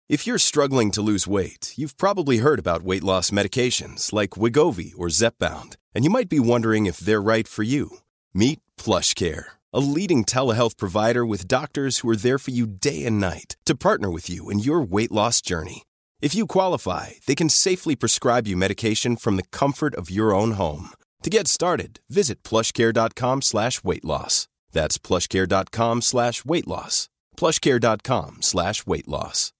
If you're struggling to lose weight, you've probably heard about weight loss medications like Wegovy or Zepbound, and you might be wondering if they're right for you. Meet PlushCare, a leading telehealth provider with doctors who are there for you day and night to partner with you in your weight loss journey. If you qualify, they can safely prescribe you medication from the comfort of your own home. To get started, visit plushcare.com/weightloss. That's plushcare.com/weightloss. plushcare.com/weightloss.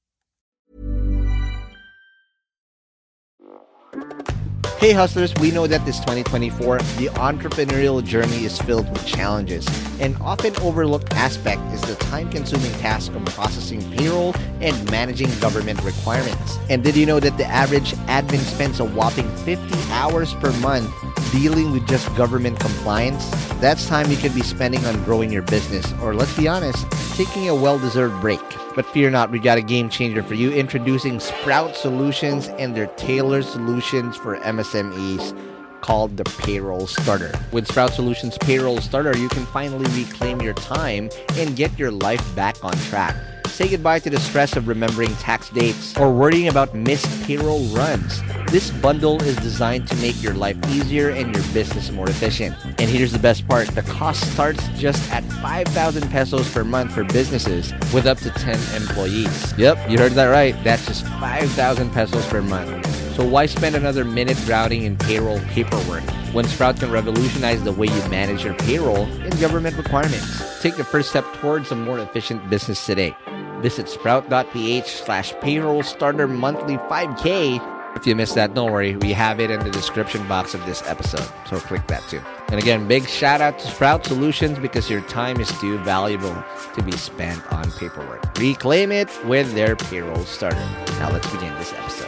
Hey hustlers, we know that this 2024, the entrepreneurial journey is filled with challenges. An often overlooked aspect is the time-consuming task of processing payroll and managing government requirements. And did you know that the average admin spends a whopping 50 hours per month dealing with just government compliance? That's time you could be spending on growing your business, or let's be honest, taking a well-deserved break. But fear not, we got a game changer for you, introducing Sprout Solutions and their tailored solutions for MSMEs called the Payroll Starter. With Sprout Solutions Payroll Starter, you can finally reclaim your time and get your life back on track. Say goodbye to the stress of remembering tax dates or worrying about missed payroll runs. This bundle is designed to make your life easier and your business more efficient. And here's the best part. The cost starts just at 5,000 pesos per month for businesses with up to 10 employees. Yep, you heard that right. That's just 5,000 pesos per month. So why spend another minute drowning in payroll paperwork when Sprout can revolutionize the way you manage your payroll and government requirements? Take the first step towards a more efficient business today. Visit sprout.ph/payroll starter monthly 5K. If you missed that, don't worry. We have it in the description box of this episode. So click that too. And again, big shout out to Sprout Solutions because your time is too valuable to be spent on paperwork. Reclaim it with their Payroll Starter. Now let's begin this episode.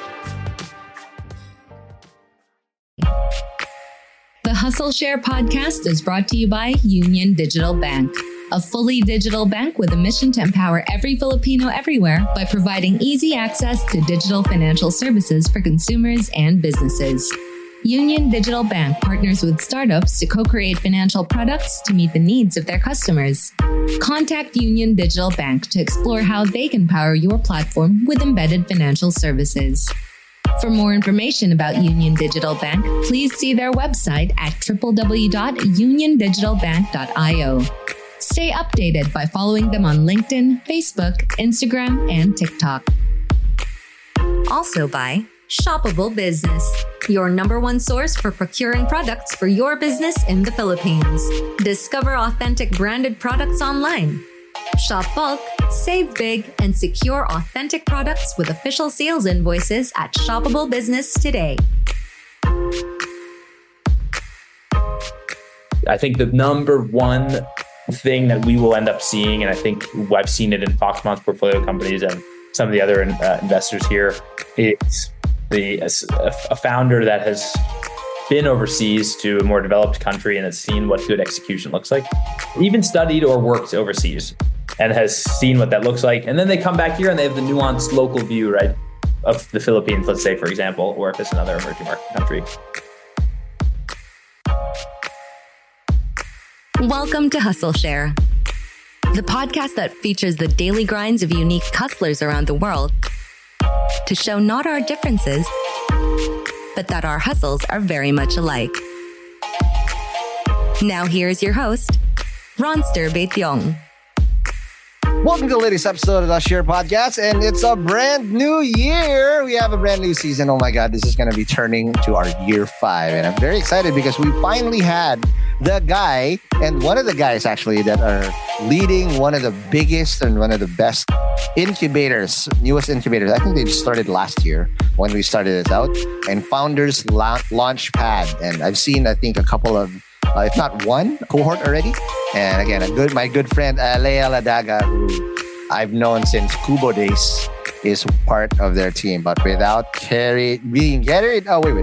The Hustle Share podcast is brought to you by Union Digital Bank, a fully digital bank with a mission to empower every Filipino everywhere by providing easy access to digital financial services for consumers and businesses. Union Digital Bank partners with startups to co-create financial products to meet the needs of their customers. Contact Union Digital Bank to explore how they can power your platform with embedded financial services. For more information about Union Digital Bank, please see their website at www.uniondigitalbank.io. Stay updated by following them on LinkedIn, Facebook, Instagram, and TikTok. Also by Shoppable Business, your number one source for procuring products for your business in the Philippines. Discover authentic branded products online. Shop bulk, save big, and secure authentic products with official sales invoices at Shoppable Business today. I think the number one thing that we will end up seeing, and I think I've seen it in Foxmont's portfolio companies and some of the other investors here, is a founder that has been overseas to a more developed country and has seen what good execution looks like, even studied or worked overseas and has seen what that looks like. And then they come back here and they have the nuanced local view, right, of the Philippines, let's say, for example, or if it's another emerging market country. Welcome to Hustle Share, the podcast that features the daily grinds of unique hustlers around the world to show not our differences, but that our hustles are very much alike. Now here's your host, Ronster Baetiong. Welcome to the latest episode of the Share Podcast, and it's a brand new year. We have a brand new season. Oh my God, this is going to be turning to our year 5, and I'm very excited because we finally had the guy, and one of the guys actually that are leading one of the biggest and one of the best incubators, newest incubators. I think they just started last year when we started it out, and Founders Launchpad. And I've seen, I think, a couple of, if not one, cohort already. And again, my good friend, Lea Ladaga, who I've known since Kubo days, is part of their team. But without being carried away,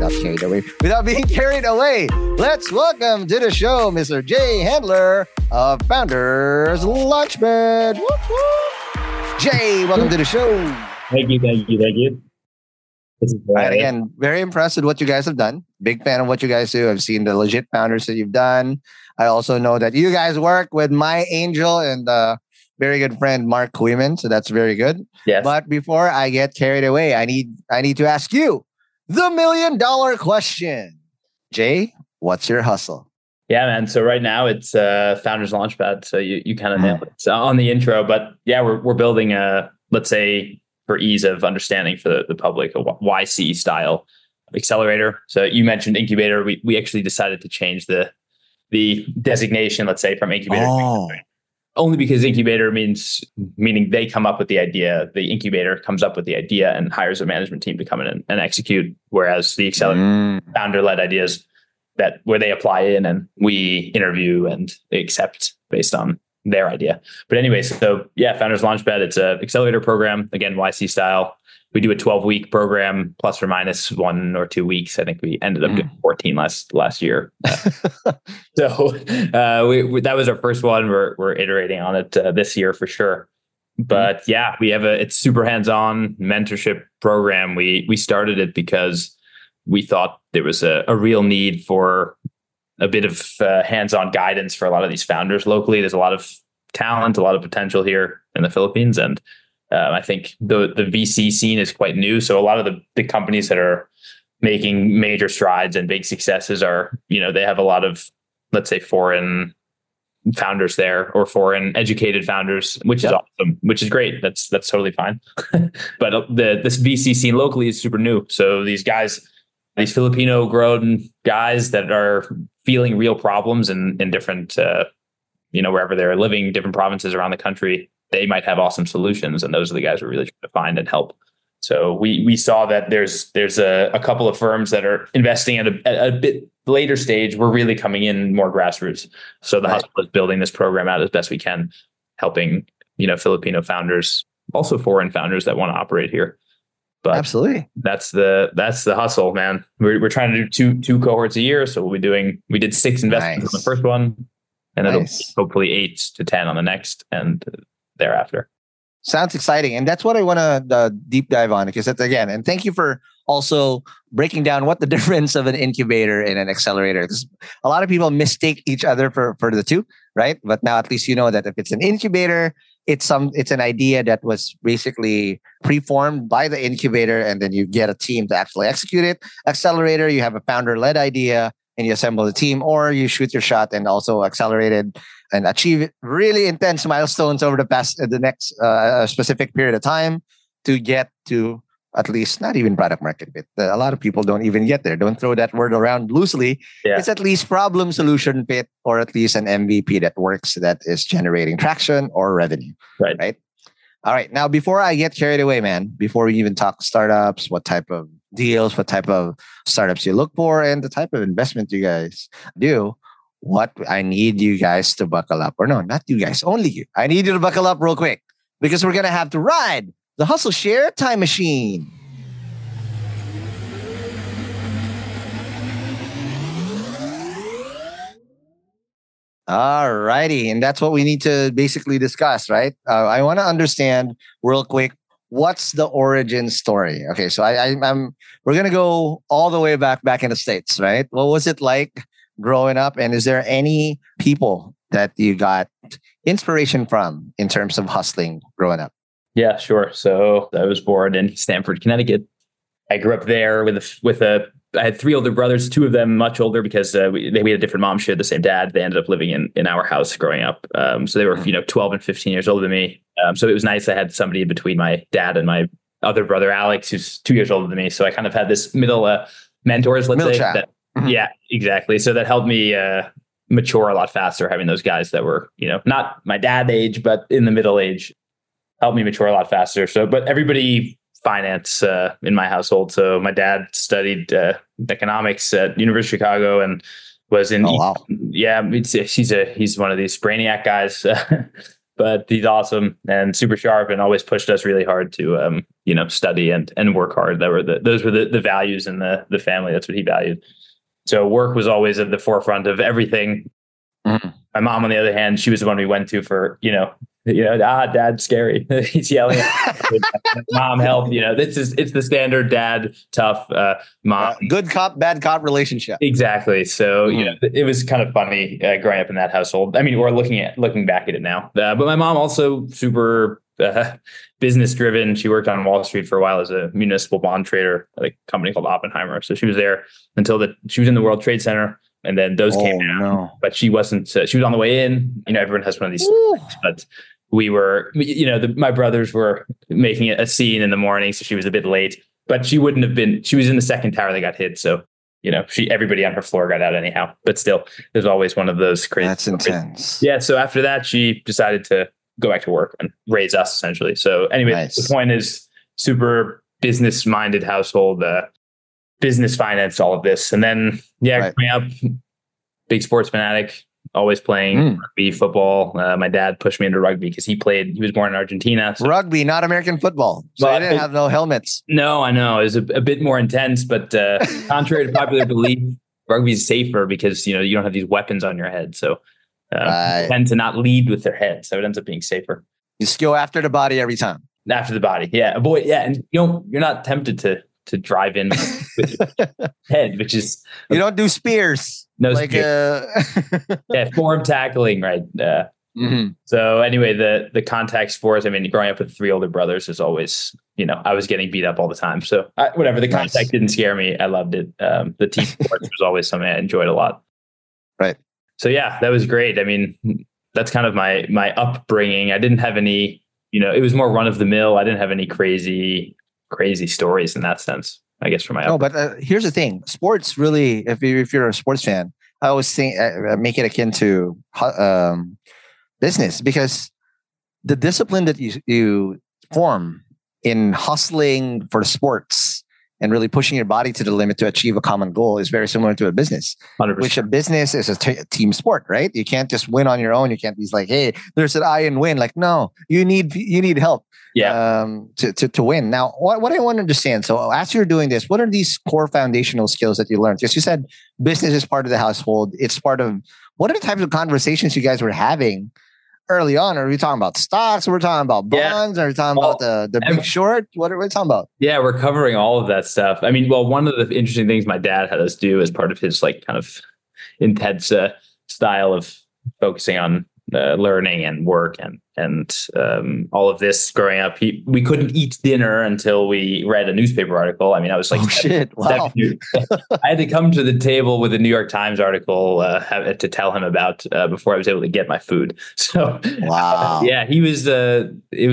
let's welcome to the show, Mr. Jay Handler of Founders Launchpad. Woo-hoo! Jay, welcome to the show. Thank you. This is right, again, very impressed with what you guys have done. Big fan of what you guys do. I've seen the legit founders that you've done. I also know that you guys work with My Angel and very good friend Mark Kooiman. So that's very good. Yes. But before I get carried away, I need to ask you the $1 million question. Jay, what's your hustle? Yeah, man. So right now it's Founders Launchpad. So you kind of nailed it on the intro. But yeah, we're building a, let's say, for ease of understanding for the public, a YC style accelerator. So you mentioned incubator. We actually decided to change the designation, let's say, from incubator to accelerator. Only because incubator meaning they come up with the idea, the incubator comes up with the idea and hires a management team to come in and execute. Whereas the accelerator, founder-led ideas where they apply in and we interview and accept based on their idea. But anyway, so yeah, Founders Launchpad, it's an accelerator program, again, YC style. We do a 12-week program, plus or minus 1 or 2 weeks. I think we ended up doing 14 last year. So that was our first one. We're iterating on it this year for sure. But yeah, it's super hands-on mentorship program. We started it because we thought there was a real need for a bit of hands-on guidance for a lot of these founders locally. There's a lot of talent, a lot of potential here in the Philippines, and I think the VC scene is quite new. So a lot of the companies that are making major strides and big successes are, they have a lot of, let's say, foreign founders there or foreign educated founders, which is awesome, which is great. That's totally fine. But this VC scene locally is super new. So these Filipino grown guys that are feeling real problems in different, wherever they're living, different provinces around the country, they might have awesome solutions. And those are the guys we're really trying to find and help. So we saw that there's a couple of firms that are investing at a bit later stage. We're really coming in more grassroots. So the hustle is building this program out as best we can, helping, Filipino founders, also foreign founders that want to operate here. But absolutely, that's the hustle, man. We're trying to do two cohorts a year. So we did 6 investments on the first one, and it'll be hopefully 8 to 10 on the next and thereafter. Sounds exciting. And that's what I want to deep dive on, because that's, again, and thank you for also breaking down what the difference of an incubator and an accelerator. Because a lot of people mistake each other for the two, right? But now at least you know that if it's an incubator, it's an idea that was basically preformed by the incubator, and then you get a team to actually execute it. Accelerator, you have a founder-led idea and you assemble the team, or you shoot your shot and also accelerated and achieve really intense milestones over the next specific period of time to get to at least not even product market fit. A lot of people don't even get there. Don't throw that word around loosely. Yeah. It's at least problem solution fit, or at least an MVP that works, that is generating traction or revenue. Right. All right. Now, before I get carried away, man, before we even talk startups, what type of deals, what type of startups you look for, and the type of investment you guys do, what I need you guys to buckle up. Or no, not you guys, only you. I need you to buckle up real quick, because we're going to have to ride the Hustle Share Time Machine. All righty. And that's what we need to basically discuss, right? I want to understand real quick, what's the origin story? Okay, so we're going to go all the way back in the States, right? What was it like growing up? And is there any people that you got inspiration from in terms of hustling growing up? Yeah, sure. So I was born in Stamford, Connecticut. I grew up there I had 3 older brothers, 2 of them much older because we had a different mom, shared the same dad. They ended up living in our house growing up. So they were 12 and 15 years older than me. So it was nice. I had somebody in between my dad and my other brother, Alex, who's 2 years older than me. So I kind of had this middle mentors, let's say. That, yeah, exactly. So that helped me mature a lot faster, having those guys that were, not my dad age, but in the middle age, helped me mature a lot faster. So, but everybody finance in my household. So my dad studied economics at University of Chicago and was in. Oh, wow. Yeah, he's one of these brainiac guys, but he's awesome and super sharp and always pushed us really hard to study and work hard. Those were the values in the family. That's what he valued. So work was always at the forefront of everything. Mm-hmm. My mom, on the other hand, she was the one we went to for Dad's scary. He's yelling, mom, help. It's the standard dad, tough mom. Good cop, bad cop relationship. Exactly. So, it was kind of funny growing up in that household. I mean, or looking back at it now. But my mom also super business driven. She worked on Wall Street for a while as a municipal bond trader at a company called Oppenheimer. So she was there until she was in the World Trade Center. And then those came down, but she wasn't, she was on the way in. Everyone has one of these stories, but we were, my brothers were making a scene in the morning. So she was a bit late, but she wouldn't have been, she was in the second tower that got hit. So, everybody on her floor got out anyhow, but still there's always one of those crazy. That's intense. Yeah. So after that, she decided to go back to work and raise us essentially. So anyway, The point is super business minded household, business finance, all of this. And then, growing up, big sports fanatic, always playing rugby, football. My dad pushed me into rugby because he was born in Argentina. So. Rugby, not American football. So I didn't have no helmets. No, I know. It was a bit more intense, but contrary to popular belief, rugby is safer because, you don't have these weapons on your head. So tend to not lead with their head. So it ends up being safer. You just go after the body every time. After the body. Yeah. Boy. Yeah. And you're not tempted to drive in with your head, which is you don't do spears. No, spears. Form tackling, right? So anyway, the contact sports. I mean, growing up with 3 older brothers is always, I was getting beat up all the time. So whatever, the contact didn't scare me. I loved it. The team sports was always something I enjoyed a lot. Right. So yeah, that was great. I mean, that's kind of my upbringing. I didn't have any, it was more run of the mill. I didn't have any crazy stories in that sense, I guess, for my but here's the thing. Sports really, if you're a sports fan, I always think make it akin to business, because the discipline that you form in hustling for sports and really pushing your body to the limit to achieve a common goal is very similar to a business. 100%. Which a business is a team sport, right? You can't just win on your own. You can't be like, hey, there's an I and win. Like, no, you need help. To win. Now, what I want to understand. So as you're doing this, what are these core foundational skills that you learned? Because you said business is part of the household. It's part of, what are the types of conversations you guys were having early on? Are we talking about stocks? Are we talking about bonds? Are we talking about the Big Short? What are we talking about? Yeah, we're covering all of that stuff. I mean, well, one of the interesting things my dad had us do as part of his kind of intense style of focusing on learning and work and all of this growing up. We couldn't eat dinner until we read a newspaper article. I mean, I was like, wow. I had to come to the table with a New York Times article to tell him about before I was able to get my food. So wow. Yeah, he's a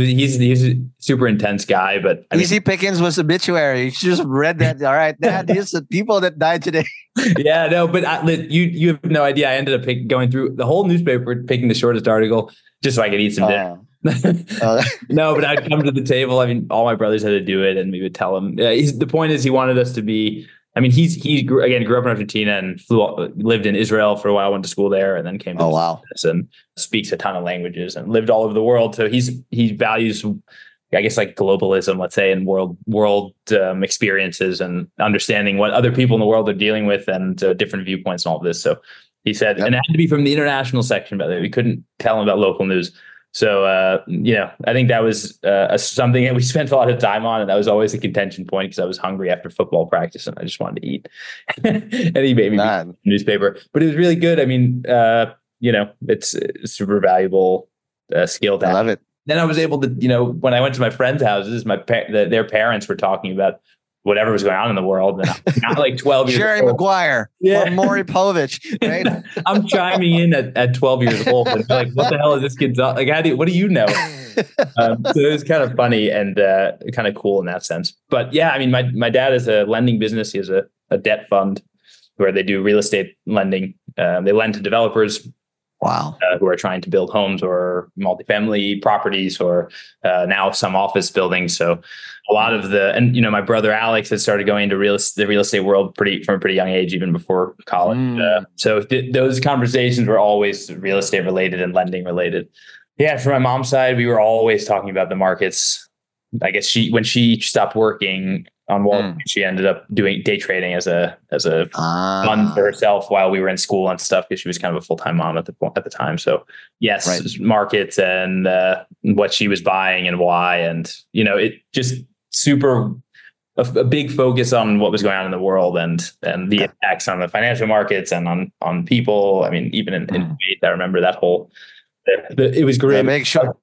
super intense guy, but Easy Pickens was obituary. You just read that. All right, Dad, here's the people that died today. Yeah, no, but you have no idea. I ended up going through the whole newspaper, picking the shortest article just so I could eat some dinner. No, but I'd come to the table. I mean, all my brothers had to do it, and we would tell him. The point is, he wanted us to be. I mean, he grew up in Argentina and lived in Israel for a while, went to school there, and then came to and speaks a ton of languages and lived all over the world. So he values, I guess, like globalism, let's say, and world experiences and understanding what other people in the world are dealing with and different viewpoints and all of this. So he said, and it had to be from the international section, by the way. We couldn't tell him about local news. So, I think that was something that we spent a lot of time on, and that was always a contention point because I was hungry after football practice and I just wanted to eat. And he made me read the newspaper, but it was really good. I mean, it's a super valuable skill to have. I love it. Then I was able to, when I went to my friends' houses, their parents were talking about whatever was going on in the world. And I'm not like 12 years Jerry old. Maguire or Maury Povich, right? I'm chiming in at 12 years old. And they're like, what the hell is this kid? Like, what do you know? So it was kind of funny and kind of cool in that sense. But yeah, I mean, my dad has a lending business. He has a debt fund where they do real estate lending. They lend to developers. Wow. Who are trying to build homes or multifamily properties or now some office buildings. So a lot of my brother Alex had started going into the real estate world from a pretty young age, even before college. So those conversations were always real estate related and lending related. Yeah. From my mom's side, we were always talking about the markets. I guess when she stopped working, on Wall Street. She ended up doing day trading as a fun for herself while we were in school and stuff, because she was kind of a full-time mom at the time. So yes, right. Markets and what she was buying and why, and it just super a big focus on what was going on in the world and the impacts on the financial markets and on people. I mean, even in faith, I remember that whole. It was great. Yeah, make sure.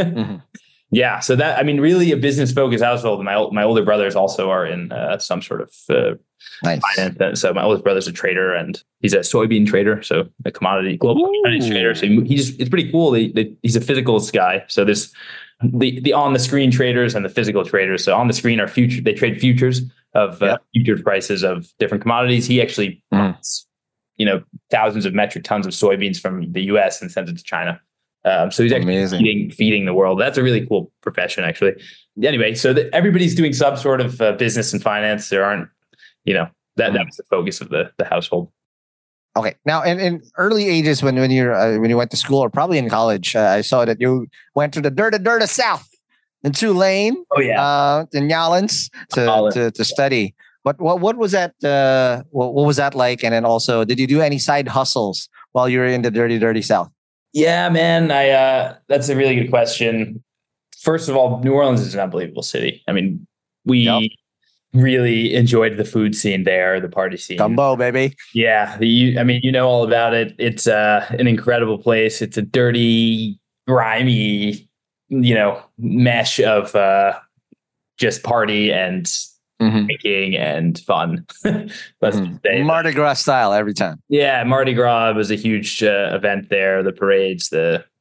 Yeah. So that, I mean, really a business focused household. My older brothers also are in some sort of finance. So my oldest brother's a trader, and he's a soybean trader. So a global commodity trader. So it's pretty cool. He's a physicals guy. So there's the on the screen traders and the physical traders. So on the screen are they trade futures of future prices of different commodities. He actually buys, thousands of metric tons of soybeans from the US and sends it to China. So he's actually feeding the world. That's a really cool profession, actually. Anyway, so everybody's doing some sort of business and finance. There aren't, that was the focus of the household. Okay. Now, in early ages, when you went to school or probably in college, I saw that you went to the dirty South in Tulane. Oh yeah, in Newlands to study. What was that? What was that like? And then also, did you do any side hustles while you were in the dirty South? Yeah, man. That's a really good question. First of all, New Orleans is an unbelievable city. I mean, we really enjoyed the food scene there, the party scene. Gumbo, baby. Yeah. All about it. It's an incredible place. It's a dirty, grimy, mesh of just party and drinking and fun. Let's just say Mardi Gras style every time. Yeah, Mardi Gras was a huge event there. The parades,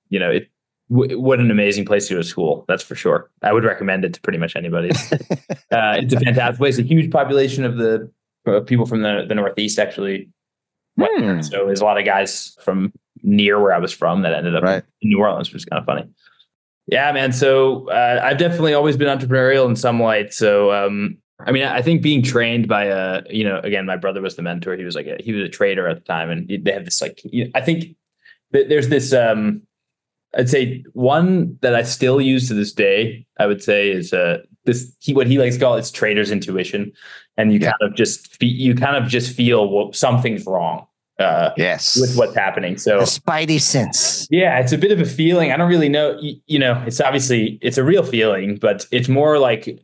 what an amazing place to go to school. That's for sure. I would recommend it to pretty much anybody. It's a fantastic place. A huge population of the people from the Northeast actually went there. So there's a lot of guys from near where I was from that ended up in New Orleans, which is kind of funny. Yeah, man. So I've definitely always been entrepreneurial in some light. So I think being trained by again, my brother was the mentor. He was a trader at the time, and they have this I think there's this I'd say one that I still use to this day. I would say is what he likes to call it's trader's intuition, and you kind of just feel something's wrong. With what's happening. So the spidey sense. Yeah, it's a bit of a feeling. I don't really know. It's a real feeling, but it's more like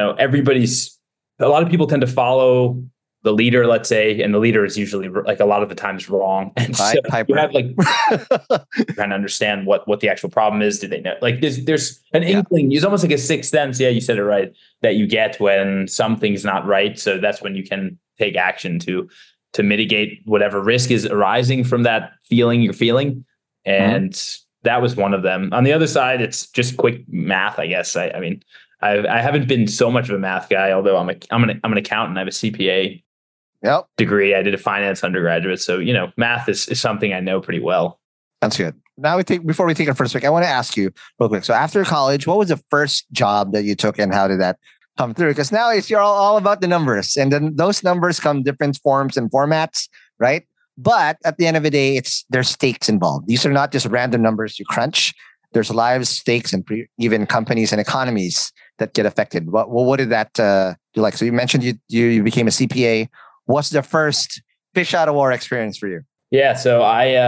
a lot of people tend to follow the leader, let's say, and the leader is usually a lot of the times wrong. And so you have trying to understand what the actual problem is. Do they know? There's an inkling. It's almost like a sixth sense. Yeah, you said it right. That you get when something's not right. So that's when you can take action to mitigate whatever risk is arising from that feeling you're feeling. And that was one of them. On the other side, it's just quick math, I guess. I haven't been so much of a math guy, although I'm an accountant. I have a CPA degree. I did a finance undergraduate. So, math is something I know pretty well. That's good. Now before we take our first break, I want to ask you real quick. So after college, what was the first job that you took and how did that come through? Because now you're all about the numbers, and then those numbers come different forms and formats, right? But at the end of the day, there's stakes involved. These are not just random numbers you crunch. There's live stakes and even companies and economies that get affected. What did that do like? So you mentioned you became a CPA. What's the first fish out of water experience for you? Yeah. So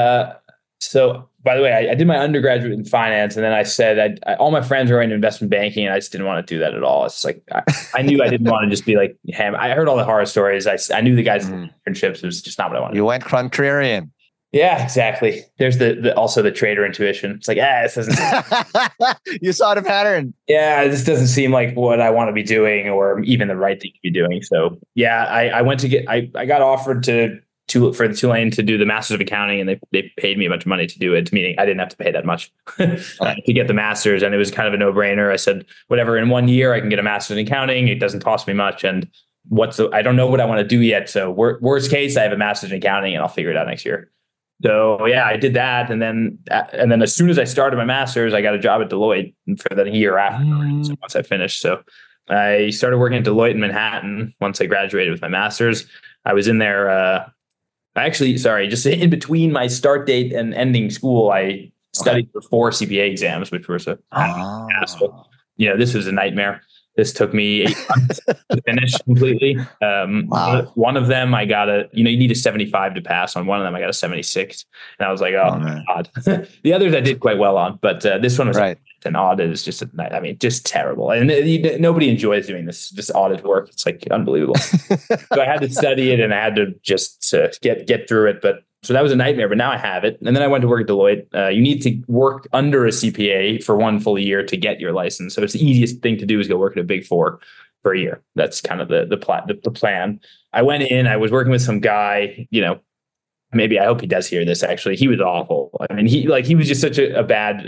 by the way, I did my undergraduate in finance, and then I said all my friends were in investment banking, and I just didn't want to do that at all. It's like I knew I didn't want to just be like him. I heard all the horror stories. I knew the guys in internships. It was just not what I wanted. You went contrarian. Yeah, exactly. There's also the trader intuition. It's like, this doesn't. You saw the pattern. Yeah, this doesn't seem like what I want to be doing, or even the right thing to be doing. So yeah, I went to I got offered for the Tulane to do the Masters of Accounting, and they paid me a bunch of money to do it, meaning I didn't have to pay that much to get the Masters. And it was kind of a no-brainer. I said, whatever, in 1 year I can get a Masters in Accounting. It doesn't cost me much. And I don't know what I want to do yet. So worst case, I have a Masters in Accounting and I'll figure it out next year. So yeah, I did that. And then as soon as I started my Masters, I got a job at Deloitte for the year after. So once I finished. So I started working at Deloitte in Manhattan once I graduated with my Masters. I was in there, just in between my start date and ending school, I studied for 4 CPA exams, which was a hassle. This was a nightmare. This took me 8 months to finish completely. Wow. One of them, I got you need a 75 to pass. On one of them, I got a 76. And I was like, oh my God. The others I did quite well on, but this one was an audit is just, just terrible. And nobody enjoys doing this audit work. It's like unbelievable. So I had to study it and I had to just get through it. But so that was a nightmare, but now I have it. And then I went to work at Deloitte. You need to work under a CPA for 1 full year to get your license. So it's the easiest thing to do is go work at a Big Four for a year. That's kind of the plan. I went in, I was working with some guy, maybe I hope he does hear this actually. He was awful. I mean, he was just such a bad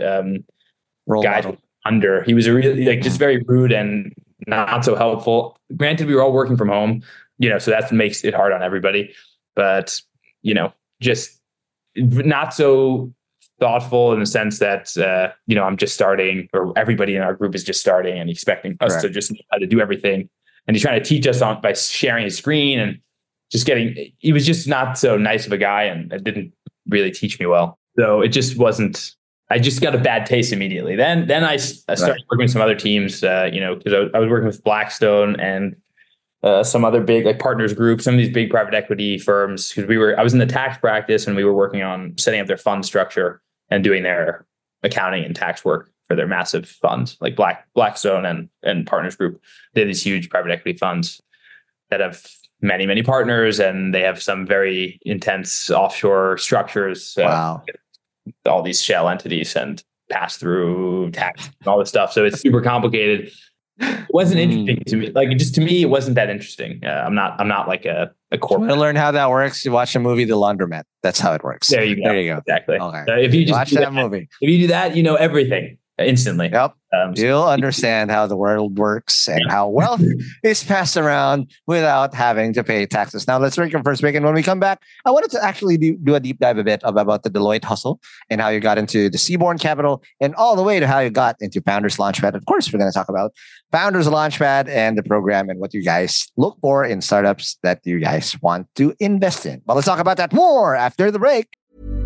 guy under. He was a really just very rude and not so helpful. Granted, we were all working from home, so that makes it hard on everybody. But, just not so thoughtful in the sense that, I'm just starting, or everybody in our group is just starting and expecting us to just know how to do everything. And he's trying to teach us by sharing his screen and he was just not so nice of a guy, and it didn't really teach me well. So it just wasn't, I just got a bad taste immediately. Then I started working with some other teams, because I was working with Blackstone and some other big Partners Group, some of these big private equity firms, because I was in the tax practice and we were working on setting up their fund structure and doing their accounting and tax work for their massive funds, like Blackstone and Partners Group. They have these huge private equity funds that have many, many partners, and they have some very intense offshore structures. All these shell entities and pass through tax and all this stuff. So it's super complicated. It wasn't interesting to me. To me, it wasn't that interesting. I'm not like a corporate. To learn how that works, you watch the movie The Laundromat. That's how it works. There you go. Exactly. Okay. If you just watch that movie, if you do that, you know everything instantly. Yep. You'll understand how the world works and how wealth is passed around without having to pay taxes. Now, let's break our first break. And when we come back, I wanted to actually do a deep dive a bit about the Deloitte hustle and how you got into the Seaborn Capital and all the way to how you got into Founders Launchpad. Of course, we're going to talk about Founders Launchpad and the program and what you guys look for in startups that you guys want to invest in. But let's talk about that more after the break.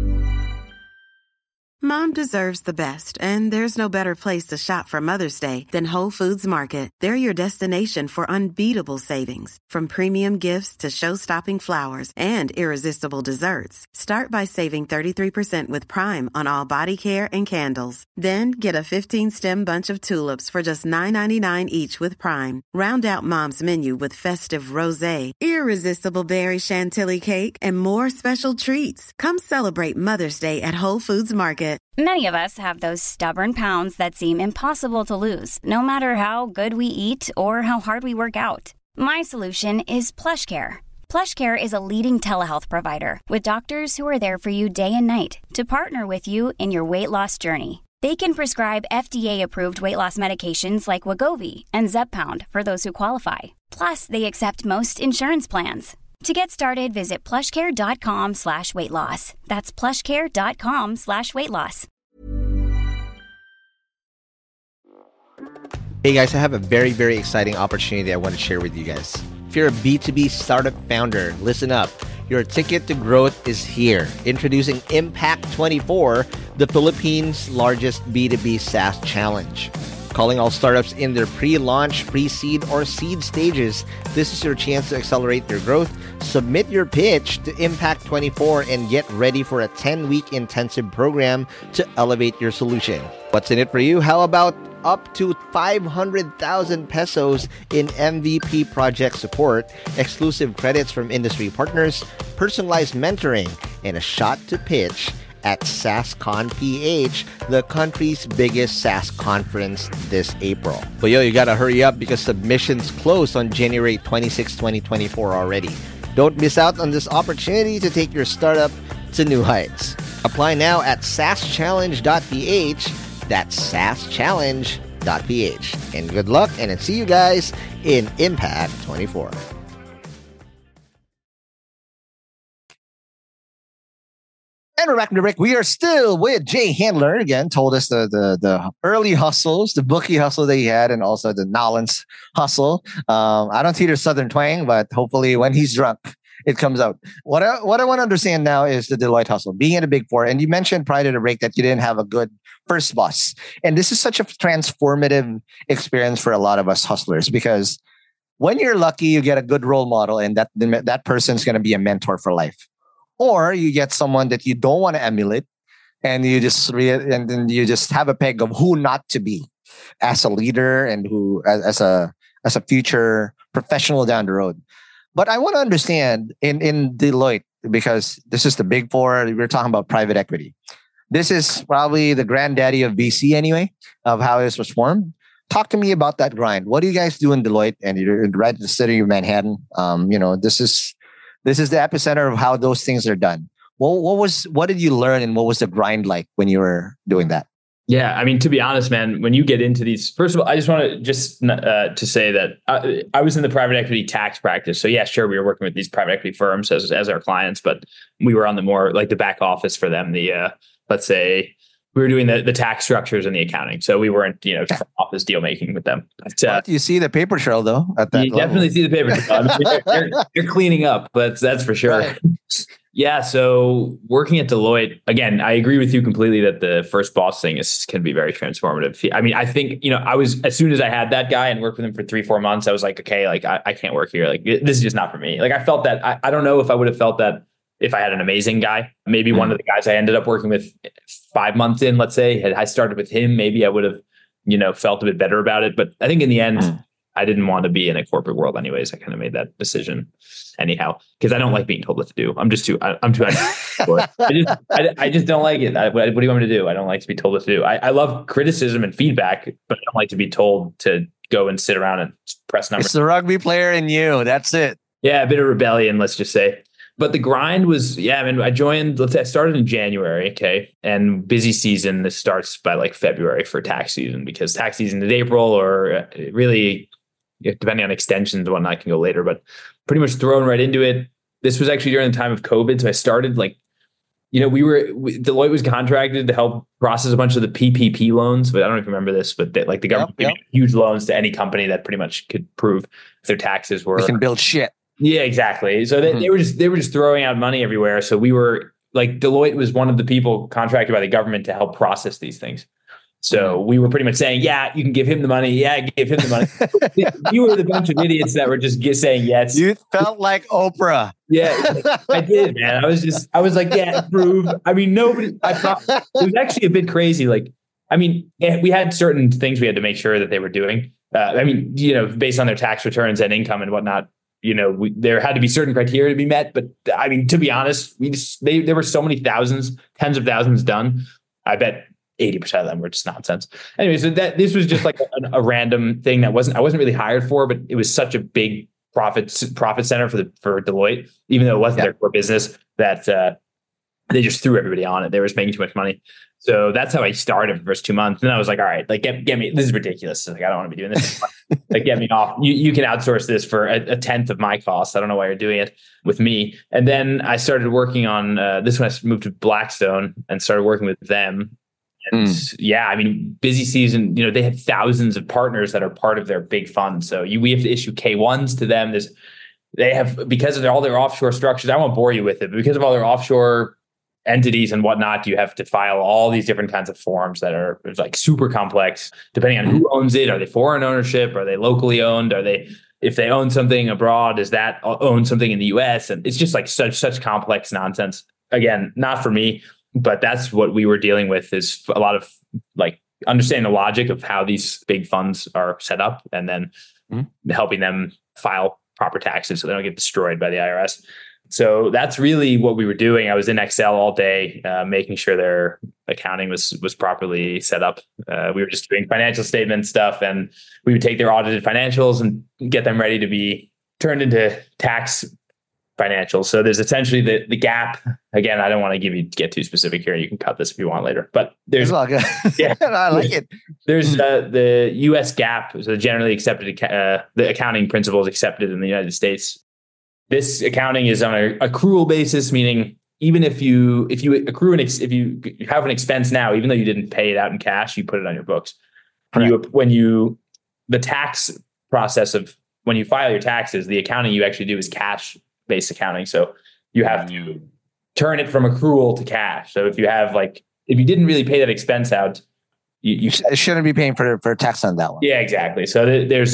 Mom deserves the best, and there's no better place to shop for Mother's Day than Whole Foods Market. They're your destination for unbeatable savings, from premium gifts to show-stopping flowers and irresistible desserts. Start by saving 33% with Prime on all body care and candles. Then get a 15-stem bunch of tulips for just $9.99 each with Prime. Round out Mom's menu with festive rosé, irresistible berry chantilly cake, and more special treats. Come celebrate Mother's Day at Whole Foods Market. Many of us have those stubborn pounds that seem impossible to lose, no matter how good we eat or how hard we work out. My solution is PlushCare. PlushCare is a leading telehealth provider with doctors who are there for you day and night to partner with you in your weight loss journey. They can prescribe FDA-approved weight loss medications like Wegovy and Zepbound for those who qualify. Plus, they accept most insurance plans. To get started, visit plushcare.com/weightloss. That's plushcare.com/weightloss. Hey guys, I have a very, very exciting opportunity I want to share with you guys. If you're a B2B startup founder, listen up. Your ticket to growth is here. Introducing Impact 24, the Philippines' largest B2B SaaS challenge. Calling all startups in their pre-launch, pre-seed, or seed stages, this is your chance to accelerate your growth. Submit your pitch to Impact 24 and get ready for a 10-week intensive program to elevate your solution. What's in it for you? How about up to 500,000 pesos in MVP project support, exclusive credits from industry partners, personalized mentoring, and a shot to pitch at SaaSCon PH, the country's biggest SaaS conference this April. But you gotta hurry up because submissions close on January 26, 2024 already. Don't miss out on this opportunity to take your startup to new heights. Apply now at SaaSchallenge.ph. That's SaaSchallenge.ph. And good luck, and I'll see you guys in Impact 24. And we're back from the break. We are still with Jay Handler. Again, told us the early hustles, the bookie hustle that he had, and also the Nolans hustle. I don't see the Southern twang, but hopefully when he's drunk, it comes out. What I want to understand now is the Deloitte hustle, being in a Big Four. And you mentioned prior to the break that you didn't have a good first boss. And this is such a transformative experience for a lot of us hustlers, because when you're lucky, you get a good role model, and that person's going to be a mentor for life. Or you get someone that you don't want to emulate, and and then you just have a peg of who not to be as a leader and who as a future professional down the road. But I want to understand in Deloitte, because this is the Big Four. We're talking about private equity. This is probably the granddaddy of VC anyway, of how this was formed. Talk to me about that grind. What do you guys do in Deloitte? And you're right in the city of Manhattan. This is the epicenter of how those things are done. What did you learn, and what was the grind like when you were doing that? Yeah, I mean, to be honest, man, when you get into these, first of all, I just want to say that I was in the private equity tax practice. So yeah, sure, we were working with these private equity firms as our clients, but we were on the more like the back office for them. Let's say we were doing the tax structures and the accounting. So we weren't, office deal making with them. But, you see the paper trail though at that you level. definitely see the paper trail. I mean, you're cleaning up, but that's for sure. Right. Yeah. So working at Deloitte, again, I agree with you completely that the first boss thing can be very transformative. I mean, I think, I was, as soon as I had that guy and worked with him for 3-4 months, I was like, okay, like I can't work here. Like this is just not for me. Like I felt that, I don't know if I would have felt that if I had an amazing guy. Maybe one of the guys I ended up working with 5 months in, let's say, had I started with him, maybe I would have, felt a bit better about it. But I think in the end, I didn't want to be in a corporate world anyways. I kind of made that decision anyhow, because I don't like being told what to do. I'm too I just don't like it. What do you want me to do? I don't like to be told what to do. I love criticism and feedback, but I don't like to be told to go and sit around and press numbers. It's the rugby player in you. That's it. Yeah, a bit of rebellion, let's just say. But the grind was, I started in January, okay? And busy season, this starts by like February for tax season, because tax season is April, or really, depending on extensions and whatnot, I can go later, but pretty much thrown right into it. This was actually during the time of COVID. So I started Deloitte was contracted to help process a bunch of the PPP loans, but I don't know if you remember this, but the government gave huge loans to any company that pretty much could prove if their taxes were. We can build shit. Yeah, exactly. So they were just throwing out money everywhere. So we were like, Deloitte was one of the people contracted by the government to help process these things. So we were pretty much saying, yeah, you can give him the money. Yeah, give him the money. You were the bunch of idiots that were just saying yes. You felt like Oprah. Yeah, I did, man. I was like, yeah, approve. I mean, I thought it was actually a bit crazy. Like, I mean, we had certain things we had to make sure that they were doing. Based on their tax returns and income and whatnot, there had to be certain criteria to be met. But I mean, to be honest, there were so many tens of thousands done. I bet 80% of them were just nonsense. Anyway, so this was just like a random thing I wasn't really hired for, but it was such a big profit center for Deloitte, even though it wasn't their core business, that they just threw everybody on it. They were just making too much money. So that's how I started for the first 2 months. And I was like, all right, like get me, this is ridiculous. Like, I don't want to be doing this. Like, get me off. You can outsource this for a tenth of my cost. I don't know why you're doing it with me. And then I started working on this when I moved to Blackstone and started working with them. And I mean, busy season, they had thousands of partners that are part of their big fund. So we have to issue K1s to them. They have, because of all their offshore structures, I won't bore you with it, but because of all their offshore entities and whatnot, you have to file all these different kinds of forms that are like super complex, depending on who owns it. Are they foreign ownership? Are they locally owned? If they own something abroad, does that own something in the US? And it's just like such complex nonsense. Again, not for me. But that's what we were dealing with, is a lot of like understanding the logic of how these big funds are set up, and then helping them file proper taxes so they don't get destroyed by the IRS. So that's really what we were doing. I was in Excel all day, making sure their accounting was properly set up. We were just doing financial statement stuff, and we would take their audited financials and get them ready to be turned into tax financials. So there's essentially the gap. Again, I don't want to get too specific here. You can cut this if you want later. But there's all good. Yeah, I like it. There's the US GAAP, so generally accepted the accounting principles accepted in the United States. This accounting is on an accrual basis, meaning even if you accrue if you have an expense now, even though you didn't pay it out in cash, you put it on your books. The tax process of when you file your taxes, the accounting you actually do is cash based accounting. So you have to turn it from accrual to cash. So if you didn't really pay that expense out, you shouldn't be paying for tax on that one. Yeah, exactly. So there's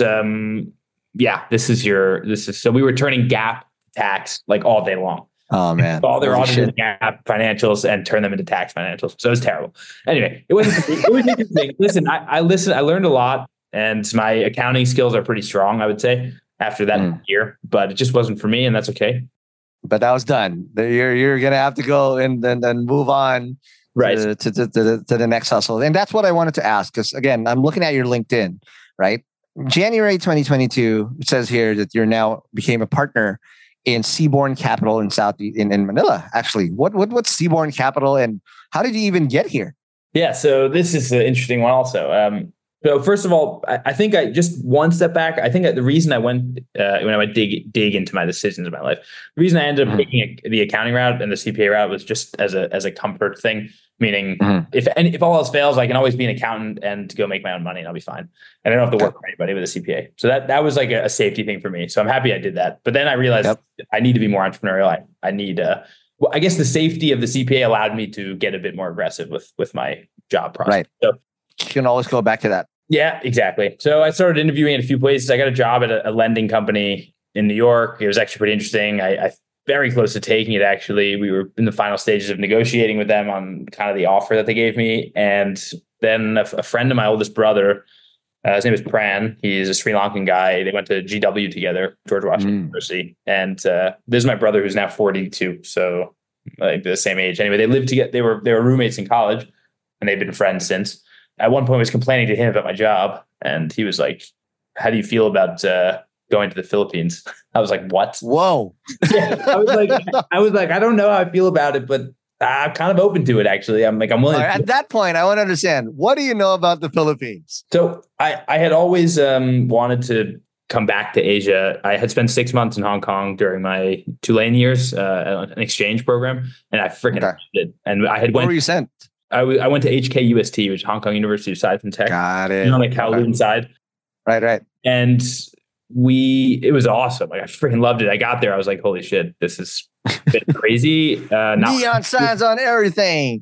so we were turning GAAP tax like all day long. Oh man, all their audited GAAP financials and turn them into tax financials. So it was terrible. Anyway, it was interesting. Listen, I learned a lot, and my accounting skills are pretty strong, I would say, after that year. But it just wasn't for me, and that's okay. But that was done. You're gonna have to go and then move on, right, to the next hustle. And that's what I wanted to ask, because again, I'm looking at your LinkedIn, right? January 2022, it says here that you're now became a partner in Seaborn Capital in Manila. Actually, what's Seaborn Capital, and how did you even get here? Yeah, so this is an interesting one also. So first of all, I think I just one step back. I think that the reason I went when I went dig into my decisions in my life, the reason I ended up taking the accounting route and the CPA route was just as a comfort thing. Meaning, if all else fails, I can always be an accountant and go make my own money, and I'll be fine. And I don't have to work for anybody with a CPA. So that was like a safety thing for me. So I'm happy I did that. But then I realized I need to be more entrepreneurial. I need, I guess the safety of the CPA allowed me to get a bit more aggressive with my job process. Right. So you can always go back to that. Yeah, exactly. So I started interviewing in a few places. I got a job at a lending company in New York. It was actually pretty interesting. I very close to taking it, actually. We were in the final stages of negotiating with them on kind of the offer that they gave me. And then a friend of my oldest brother, his name is Pran. He's a Sri Lankan guy. They went to GW together, George Washington University. And this is my brother, who's now 42. So like the same age. Anyway, they lived together. They were roommates in college, and they've been friends since. At one point, I was complaining to him about my job, and he was like, "How do you feel about going to the Philippines?" I was like, "What?" Whoa! Yeah, I was like, I don't know how I feel about it, but I'm kind of open to it. Actually, I'm willing. At that point, I want to understand, what do you know about the Philippines? So I had always wanted to come back to Asia. I had spent 6 months in Hong Kong during my Tulane years, an exchange program, and I freaking loved it. And I had Where were you sent? I went to HKUST, which is Hong Kong University of Science and Tech. Got it. On the Kowloon side. Right. And it was awesome. Like I freaking loved it. I got there. I was like, holy shit, this is a bit crazy. Neon signs on everything.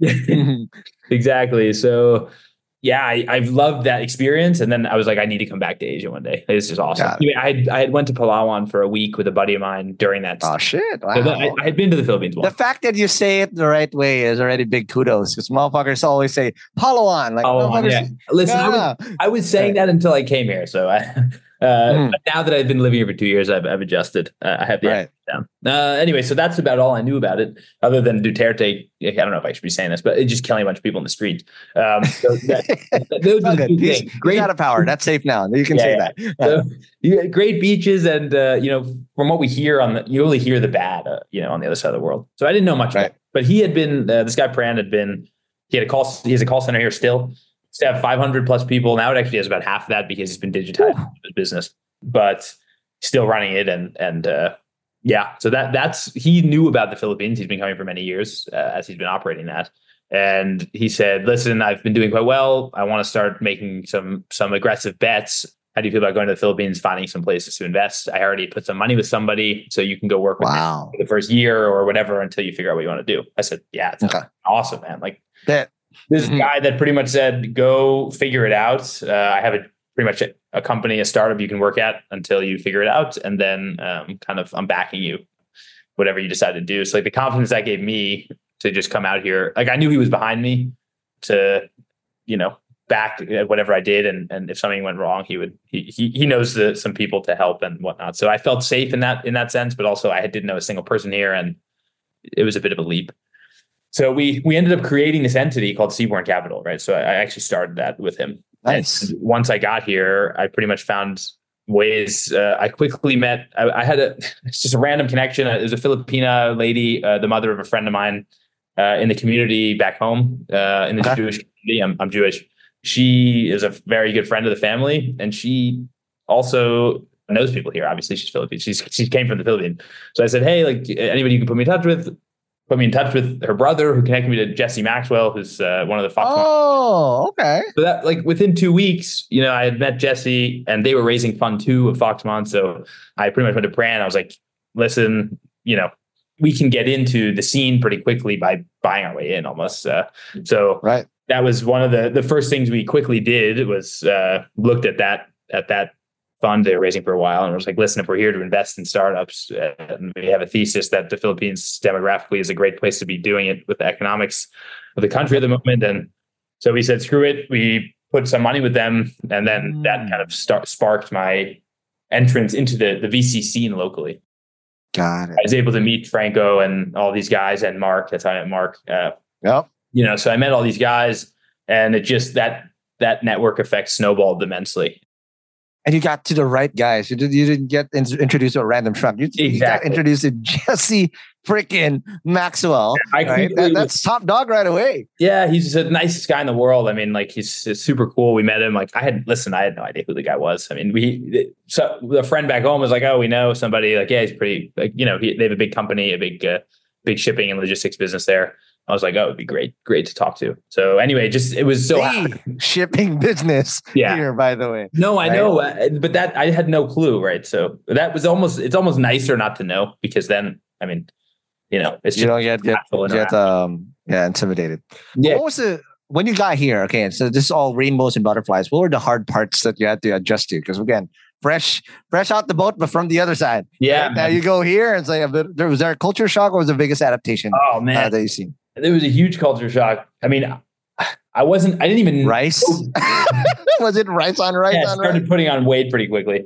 Exactly. So yeah, I've loved that experience. And then I was like, I need to come back to Asia one day. It's just awesome. Anyway, I had went to Palawan for a week with a buddy of mine during that. Oh shit. Wow. So I had been to the Philippines once. The fact that you say it the right way is already big kudos, because motherfuckers always say Palawan. Like, Palawan, yeah. Listen, I was saying that until I came here. So but now that I've been living here for 2 years, I've adjusted. I have the accent down. Anyway, so that's about all I knew about it, other than Duterte. I don't know if I should be saying this, but it's just killing a bunch of people in the street. So those are the two things. Great, out of power. That's safe now. You can say that. So, great beaches, and from what we hear you only hear the bad. On the other side of the world. So I didn't know much about it. But he had been. This guy Pran had been. He has a call center here still. To have 500 plus people. Now it actually has about half of that because he's been digitizing his business, but still running it. And so that's, he knew about the Philippines. He's been coming for many years as he's been operating that. And he said, listen, I've been doing quite well. I want to start making some aggressive bets. How do you feel about going to the Philippines, finding some places to invest? I already put some money with somebody, so you can go work with them for the first year or whatever until you figure out what you want to do. I said, yeah, it's awesome, man. Like that. This guy that pretty much said, go figure it out. I have pretty much a company, a startup you can work at until you figure it out. And then I'm backing you, whatever you decide to do. So like the confidence that gave me to just come out here, like I knew he was behind me to, back whatever I did. And if something went wrong, he knows some people to help and whatnot. So I felt safe in that sense, but also I didn't know a single person here, and it was a bit of a leap. So we ended up creating this entity called Seaborn Capital, right? So I actually started that with him. Nice. And once I got here, I pretty much found ways. I quickly met. I had it's just a random connection. There's a Filipina lady, the mother of a friend of mine, in the community back home, in the Jewish community. I'm Jewish. She is a very good friend of the family, and she also knows people here. Obviously, she's Filipino. She came from the Philippines. So I said, hey, like anybody you can put me in touch with her brother, who connected me to Jesse Maxwell, who's one of the Fox. Oh, okay. So that like within 2 weeks, I had met Jesse, and they were raising fund 2 of Foxmont. So I pretty much went to Pran. I was like, listen, we can get into the scene pretty quickly by buying our way in almost. So right. That was one of the first things we quickly did was looked at that fund they were raising for a while and was like, listen, if we're here to invest in startups, and we have a thesis that the Philippines demographically is a great place to be doing it with the economics of the country at the moment. And so we said, screw it. We put some money with them. And then that kind of sparked my entrance into the VC scene locally. Got it. I was able to meet Franco and all these guys and Mark. That's how I met Mark. Yep. So I met all these guys and it just, that network effect snowballed immensely. And you got to the right guys. You didn't get introduced to a random Trump. You got introduced to Jesse freaking Maxwell. Right? That's top dog right away. Yeah, he's the nicest guy in the world. I mean, like he's super cool. We met him. Like I had no idea who the guy was. I mean, so a friend back home was like, oh, we know somebody. Like, yeah, he's pretty. Like, they have a big company, a big shipping and logistics business there. I was like, oh, it'd be great to talk to. So anyway, it was so shipping business here, by the way. No, I know, but that I had no clue, right? So that was it's almost nicer not to know because then, I mean, it's you don't get intimidated. Yeah. What was when you got here? Okay, so this is all rainbows and butterflies. What were the hard parts that you had to adjust to? Because again, fresh out the boat, but from the other side. Yeah. Right? Now you go here and say, was there a culture shock or was the biggest adaptation? Oh man, that you've seen? There was a huge culture shock. I mean, I didn't even rice. Was it rice on rice? Yeah, I started putting on weight pretty quickly.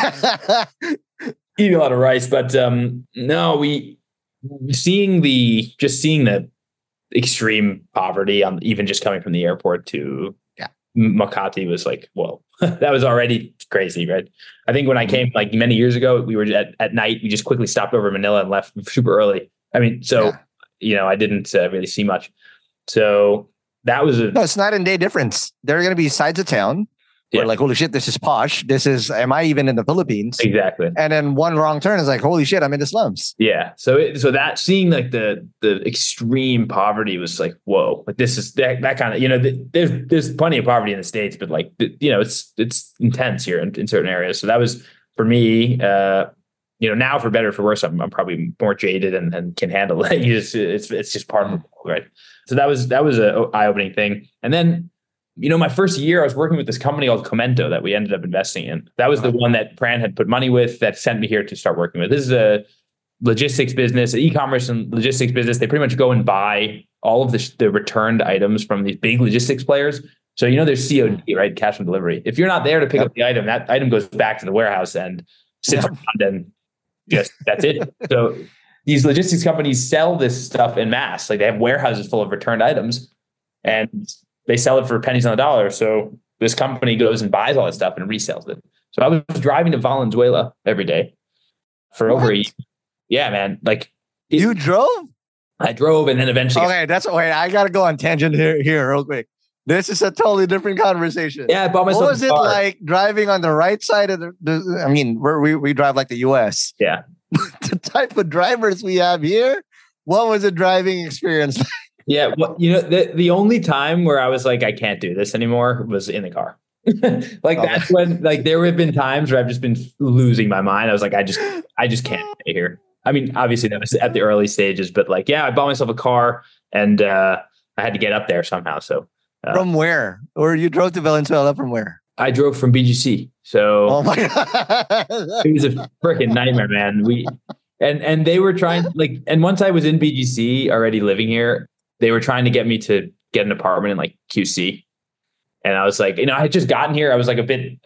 Eating a lot of rice, but no, seeing the extreme poverty on even just coming from the airport to Makati was like, whoa, that was already crazy, right? I think when I came like many years ago, we were at night. We just quickly stopped over Manila and left super early. I mean, so. Yeah. I didn't really see much. So that was it's night and day difference. There are going to be sides of town where like, holy shit, this is posh. Am I even in the Philippines? Exactly. And then one wrong turn is like, holy shit, I'm in the slums. Yeah. So that seeing like the extreme poverty was like, whoa, like this is that kind of, there's plenty of poverty in the States, but like, it's intense here in certain areas. So that was for me, now for better or for worse, I'm probably more jaded and can handle it. It's just part of the world, right? So that was an eye-opening thing. And then, my first year I was working with this company called Comento that we ended up investing in. That was the one that Pran had put money with that sent me here to start working with. This is a logistics business, an e-commerce and logistics business. They pretty much go and buy all of the returned items from these big logistics players. So, there's COD, right? Cash on delivery. If you're not there to pick up the item, that item goes back to the warehouse and sits around and that's it. So these logistics companies sell this stuff in mass. Like they have warehouses full of returned items and they sell it for pennies on the dollar. So this company goes and buys all that stuff and resells it. So I was driving to Valenzuela every day for over a year. Yeah, man. Like you drove? I drove and then eventually. Okay, I got to go on tangent here real quick. This is a totally different conversation. Yeah, I bought myself. What was it like driving on the right side of I mean, we drive like the US. Yeah. The type of drivers we have here. What was the driving experience like? Yeah, well, the only time where I was like, I can't do this anymore was in the car. That's when there have been times where I've just been losing my mind. I was like, I just can't stay here. I mean, obviously that was at the early stages, but I bought myself a car and I had to get up there somehow. So. From where? Or you drove to Valenzuela from where? I drove from BGC. So oh my God. It was a freaking nightmare, man. And they were trying and once I was in BGC already living here, they were trying to get me to get an apartment in QC. And I was like, I had just gotten here. I was like a bit,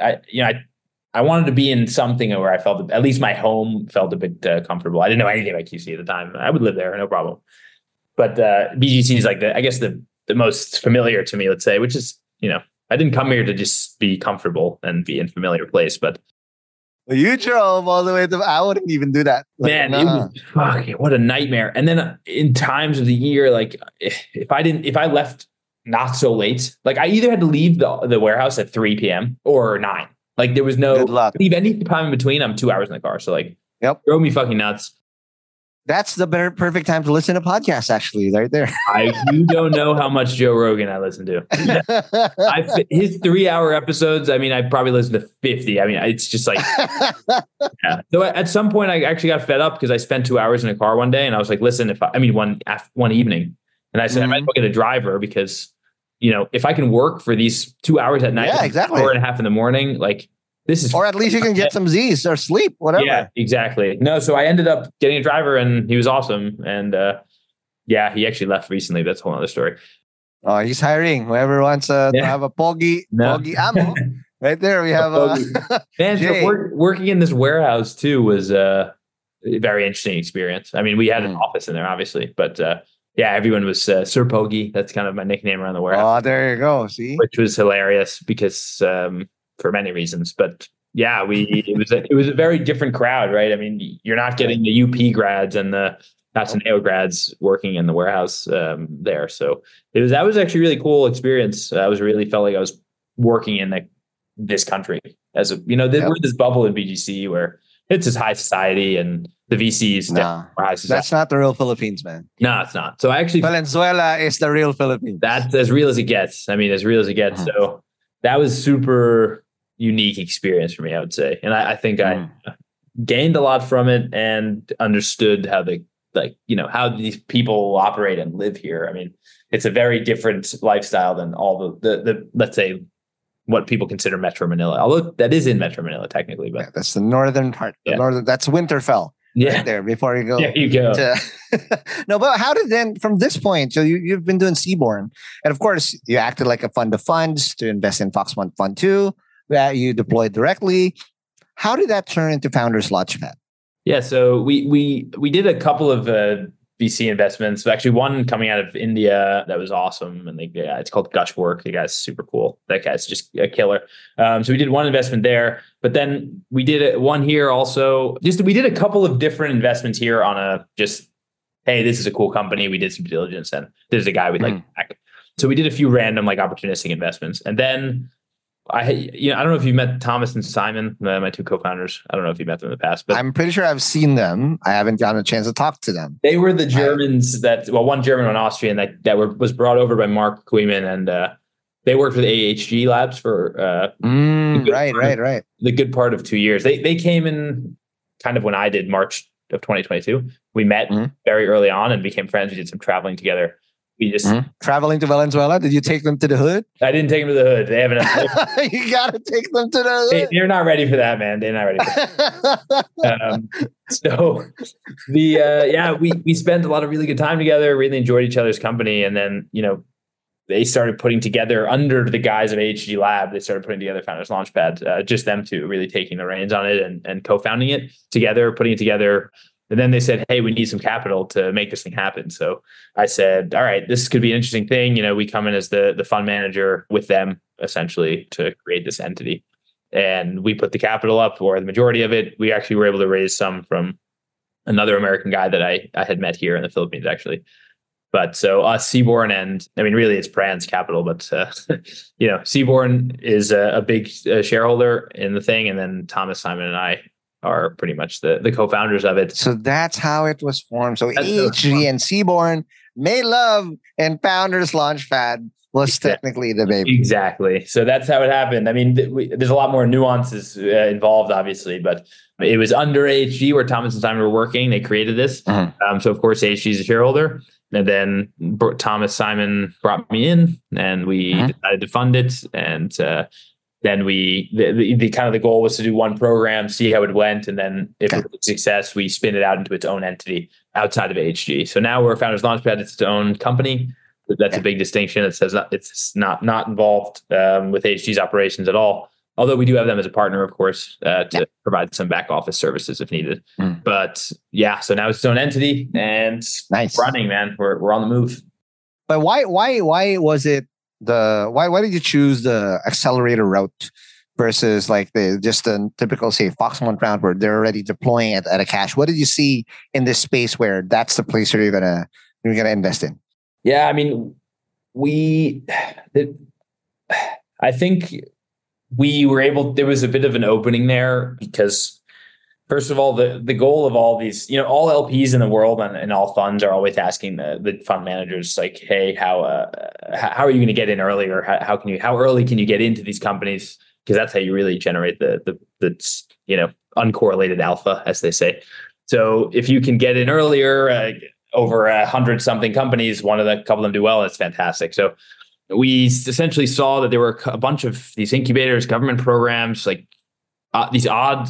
I wanted to be in something where I felt, at least my home felt a bit comfortable. I didn't know anything about QC at the time. I would live there, no problem. But BGC is the most familiar to me, let's say, which is, I didn't come here to just be comfortable and be in a familiar place, but. You drove all the way to, I wouldn't even do that. Man, it was what a nightmare. And then in times of the year, if I left not so late, I either had to leave the warehouse at 3 p.m. or 9. There was no leave any time in between. I'm 2 hours in the car. So drove me fucking nuts. That's the perfect time to listen to podcasts, actually, right there. You don't know how much Joe Rogan I listen to. His 3-hour episodes, I mean, I probably listen to 50. I mean, it's just like, yeah. So at some point, I actually got fed up because I spent 2 hours in a car one day, and I was like, listen, one evening, and I said, I might as well get a driver because, if I can work for these 2 hours at night, exactly, 4.5 in the morning, like. This is, or at least you can get some Z's or sleep, whatever. Yeah, exactly. No, so I ended up getting a driver, and he was awesome. And he actually left recently. That's a whole other story. Oh, he's hiring. Whoever wants to have a Pogi Amo. Right there, we have man. So working in this warehouse too was a very interesting experience. I mean, we had an office in there, obviously, but everyone was Sir Pogi. That's kind of my nickname around the warehouse. Oh, there you go. See, which was hilarious because. For many reasons, but it was a very different crowd, right? I mean, you're not getting the UP grads and the Ateneo grads working in the warehouse there. So that was actually a really cool experience. I felt like I was working in this country we're this bubble in BGC where it's just high society and the VCs are high society. That's not the real Philippines, man. No, it's not. So Valenzuela is the real Philippines. That's as real as it gets. I mean, as real as it gets. So that was super unique experience for me, I would say. And I think I gained a lot from it and understood how how these people operate and live here. I mean, it's a very different lifestyle than all the let's say what people consider Metro Manila, although that is in Metro Manila technically, but that's the northern part. That's Winterfell. Right there before you go. There you go. No, but how did then from this point? So you've been doing Seaborn, and of course you acted like a fund of funds to invest in Foxmont Fund 2. That you deployed directly. How did that turn into Founders Launchpad? Yeah, so we did a couple of VC investments. Actually, one coming out of India that was awesome, and it's called Gushwork. The guy's super cool. That guy's just a killer. So we did one investment there, but then we did one here also. We did a couple of different investments here on hey, this is a cool company. We did some due diligence, and there's a guy we'd like back. So we did a few random opportunistic investments, and then. I don't know if you've met Thomas and Simon, my two co-founders. I don't know if you've met them in the past, but I'm pretty sure I've seen them. I haven't gotten a chance to talk to them. They were the Germans one German, one Austrian that was brought over by Mark Kuiman, and they worked with AHG Labs for right. The good part of 2 years. They came in kind of when I did March of 2022. We met very early on and became friends. We did some traveling together. We just traveling to Valenzuela. Did you take them to the hood? I didn't take them to the hood. They haven't. You got to take them to the hood. They're not ready for that, man. They're not ready for that. So we spent a lot of really good time together. Really enjoyed each other's company, and then they started putting together under the guise of AHG Lab. They started putting together Founders Launchpad. Just them two really taking the reins on it and co-founding it together, putting it together. And then they said, hey, we need some capital to make this thing happen. So I said, all right, this could be an interesting thing. We come in as the fund manager with them, essentially, to create this entity. And we put the capital up, or the majority of it. We actually were able to raise some from another American guy that I had met here in the Philippines, actually. But so us, Seaborn, and I mean, really it's Pran's capital, but Seaborn is a big shareholder in the thing. And then Thomas, Simon, and I are pretty much the co-founders of it. So that's how it was formed. So AHG and Seaborn made love, and Founders Launchpad was technically the baby. Exactly. So that's how it happened. I mean, there's a lot more nuances involved, obviously, but it was under AHG where Thomas and Simon were working. They created this. So of course, AHG is a shareholder. And then Thomas, Simon brought me in, and we decided to fund it. And then the kind of the goal was to do one program, see how it went, and then if it was a success, we spin it out into its own entity outside of AHG. So now we're Founders Launchpad; it's its own company. That's a big distinction. It says it's not involved with AHG's operations at all. Although we do have them as a partner, of course, to provide some back office services if needed. But so now it's its own entity and running, man. We're on the move. But why was it? Why did you choose the accelerator route versus like the typical, say, Foxmont round where they're already deploying it at a cash? What did you see in this space where that's the place where you're gonna invest in? Yeah, I mean, I think we were able. There was a bit of an opening there because First of all, the goal of all these, all LPs in the world and all funds are always asking the fund managers, like, hey, how are you going to get in early, or how early can you get into these companies? Because that's how you really generate the uncorrelated alpha, as they say. So if you can get in earlier, over 100 something companies, couple of them do well, it's fantastic. So we essentially saw that there were a bunch of these incubators, government programs, like these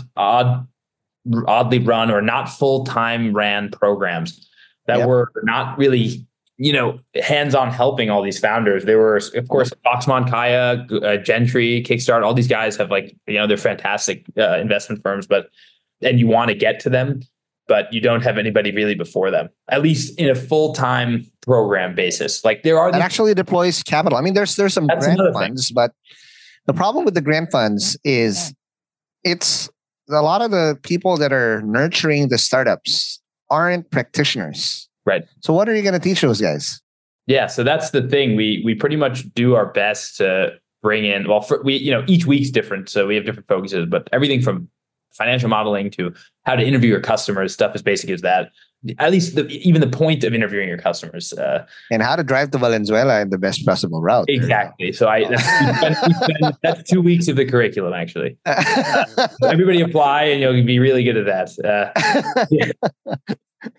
oddly run or not full-time ran programs that were not really, hands-on helping all these founders. There were, of course, Foxconn, Kaya, Gentry, Kickstart, all these guys have they're fantastic investment firms, and you want to get to them, but you don't have anybody really before them, at least in a full-time program basis. Like there are... That actually deploys capital. I mean, there's some grant funds, but the problem with the grant funds is it's a lot of the people that are nurturing the startups aren't practitioners. Right. So what are you going to teach those guys? Yeah. So that's the thing. We pretty much do our best to bring in, each week's different. So we have different focuses, but everything from financial modeling to how to interview your customers, stuff as basic as that. At least even the point of interviewing your customers. And how to drive to Valenzuela in the best possible route. Exactly. So that's 2 weeks of the curriculum, actually. Everybody apply and you'll be really good at that.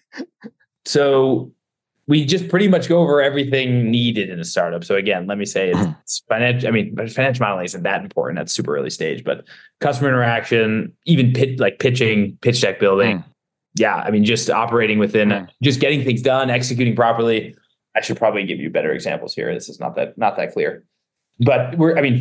So we just pretty much go over everything needed in a startup. So again, let me say it's financial. I mean, financial modeling isn't that important at super early stage, but customer interaction, even pitching, pitch deck building. Yeah, I mean, just operating within, just getting things done, executing properly. I should probably give you better examples here. This is not that clear. But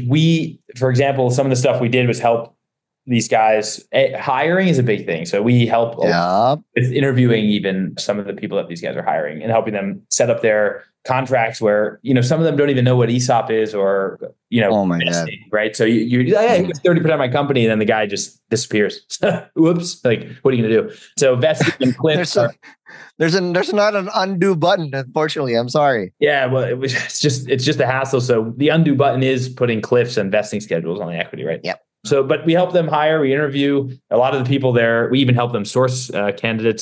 for example, some of the stuff we did was help these guys. Hiring is a big thing. So we help with interviewing even some of the people that these guys are hiring and helping them set up their contracts where, some of them don't even know what ESOP is or, oh my God. Right. So you're 30% of my company and then the guy just disappears. Whoops. Like, what are you going to do? So vesting and cliffs there's not an undo button, unfortunately. I'm sorry. Yeah. Well, it's just a hassle. So the undo button is putting cliffs and vesting schedules on the equity, right? Yep. So, but we help them hire, we interview a lot of the people there. We even help them source candidates.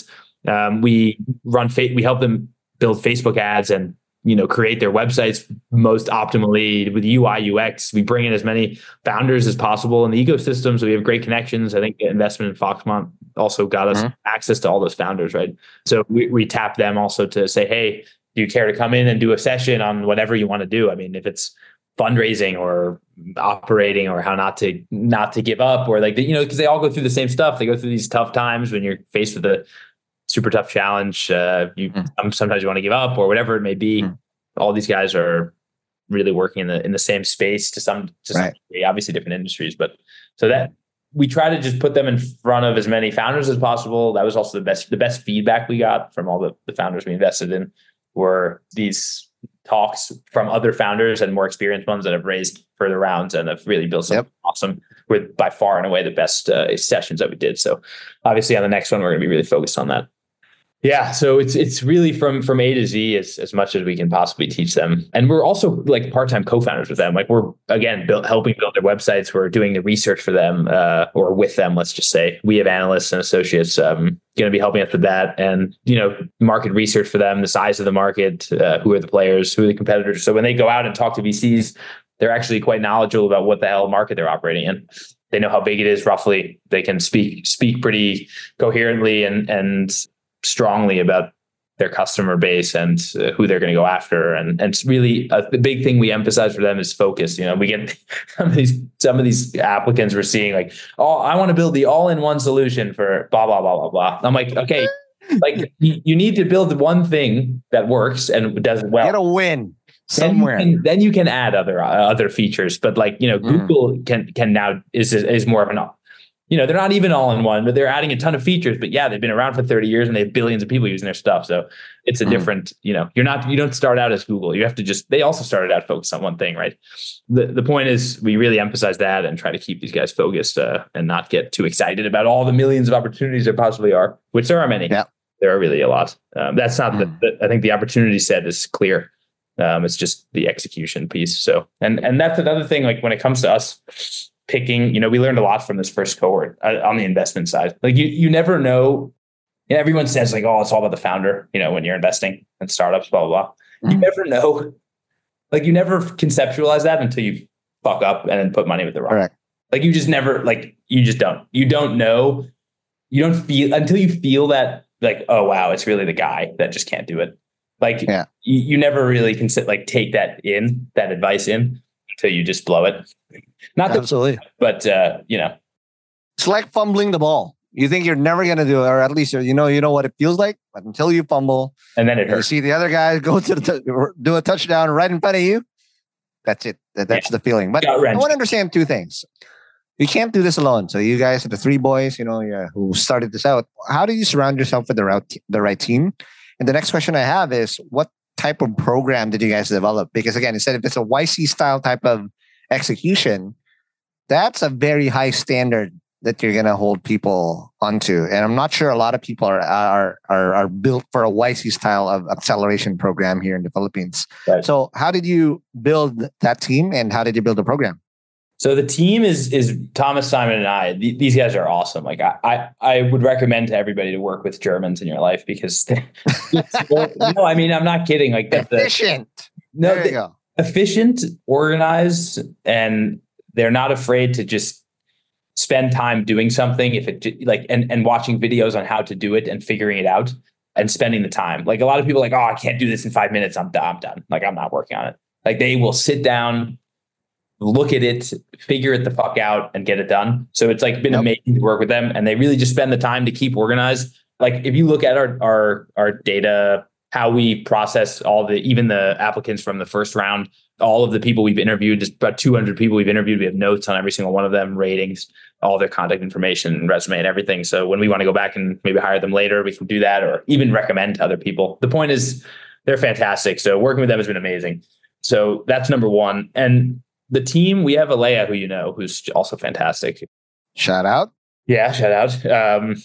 We help them build Facebook ads and, create their websites most optimally with UI, UX. We bring in as many founders as possible in the ecosystem. So we have great connections. I think the investment in Foxconn also got us access to all those founders, right? So we tap them also to say, hey, do you care to come in and do a session on whatever you want to do? I mean, if it's fundraising or operating or how not to give up or because they all go through the same stuff. They go through these tough times when you're faced with a super tough challenge. Sometimes you want to give up or whatever it may be. All these guys are really working in the same space to some degree, obviously different industries, but so that we try to just put them in front of as many founders as possible. That was also the best feedback we got from all the founders we invested in were these talks from other founders and more experienced ones that have raised further rounds and have really built something awesome with by far and away the best sessions that we did. So obviously on the next one, we're going to be really focused on that. Yeah. So it's really from A to Z as much as we can possibly teach them. And we're also like part-time co-founders with them. Like we're again, helping build their websites. We're doing the research for them or with them. Let's just say we have analysts and associates going to be helping us with that and, market research for them, the size of the market, who are the players, who are the competitors. So when they go out and talk to VCs, they're actually quite knowledgeable about what the hell market they're operating in. They know how big it is roughly. They can speak pretty coherently and strongly about their customer base and who they're going to go after. And it's really the big thing we emphasize for them is focus. We get some of these applicants we're seeing like, oh, I want to build the all-in-one solution for blah, blah, blah, blah, blah. I'm like, okay, like you need to build one thing that works and does it well. Get a win somewhere. Then you can add other features. But Google can now is more of an, they're not even all in one, but they're adding a ton of features. But yeah, they've been around for 30 years and they have billions of people using their stuff. So it's a different, you don't start out as Google. You have to they also started out focused on one thing, right? The point is we really emphasize that and try to keep these guys focused and not get too excited about all the millions of opportunities there possibly are, which there are many. Yeah. There are really a lot. That's not I think the opportunity set is clear. It's just the execution piece. So, and that's another thing, like when it comes to us, picking, we learned a lot from this first cohort on the investment side. Like you never know. Everyone says like, oh, it's all about the founder, when you're investing in startups, blah, blah, blah. You never know. Like you never conceptualize that until you fuck up and then put money with the wrong. Correct. Like you just never, you just don't. You don't know. You don't feel until you feel that like, oh, wow, it's really the guy that just can't do it. Like you never really take that advice in until you just blow it. Not absolutely, but it's like fumbling the ball. You think you're never going to do it, or at least you know what it feels like, but until you fumble and then it hurts. You see the other guy go to do a touchdown right in front of you. That's it. That's the feeling. But I want to understand two things. You can't do this alone. So you guys are the three boys, who started this out. How do you surround yourself with the right team? And the next question I have is, what type of program did you guys develop? Because again, instead if it's a YC style type of execution, that's a very high standard that you're going to hold people onto. And I'm not sure a lot of people are built for a YC style of acceleration program here in the Philippines. Right. So how did you build that team and how did you build the program? So the team is Thomas, Simon, and I. These guys are awesome. Like I would recommend to everybody to work with Germans in your life because no, I mean, I'm not kidding. Like that's efficient. There you go. Efficient, organized, and they're not afraid to just spend time doing something if it and watching videos on how to do it and figuring it out and spending the time. Like a lot of people are like, oh, I can't do this in 5 minutes. I'm done. Like I'm not working on it. Like they will sit down, look at it, figure it the fuck out and get it done. So it's like been amazing to work with them. And they really just spend the time to keep organized. Like if you look at our data, how we process even the applicants from the first round, all of the people we've interviewed, just about 200 people we've interviewed. We have notes on every single one of them, ratings, all their contact information, resume and everything. So when we want to go back and maybe hire them later, we can do that or even recommend to other people. The point is they're fantastic. So working with them has been amazing. So that's number one. And the team, we have Alea, who's also fantastic. Shout out. Yeah, shout out.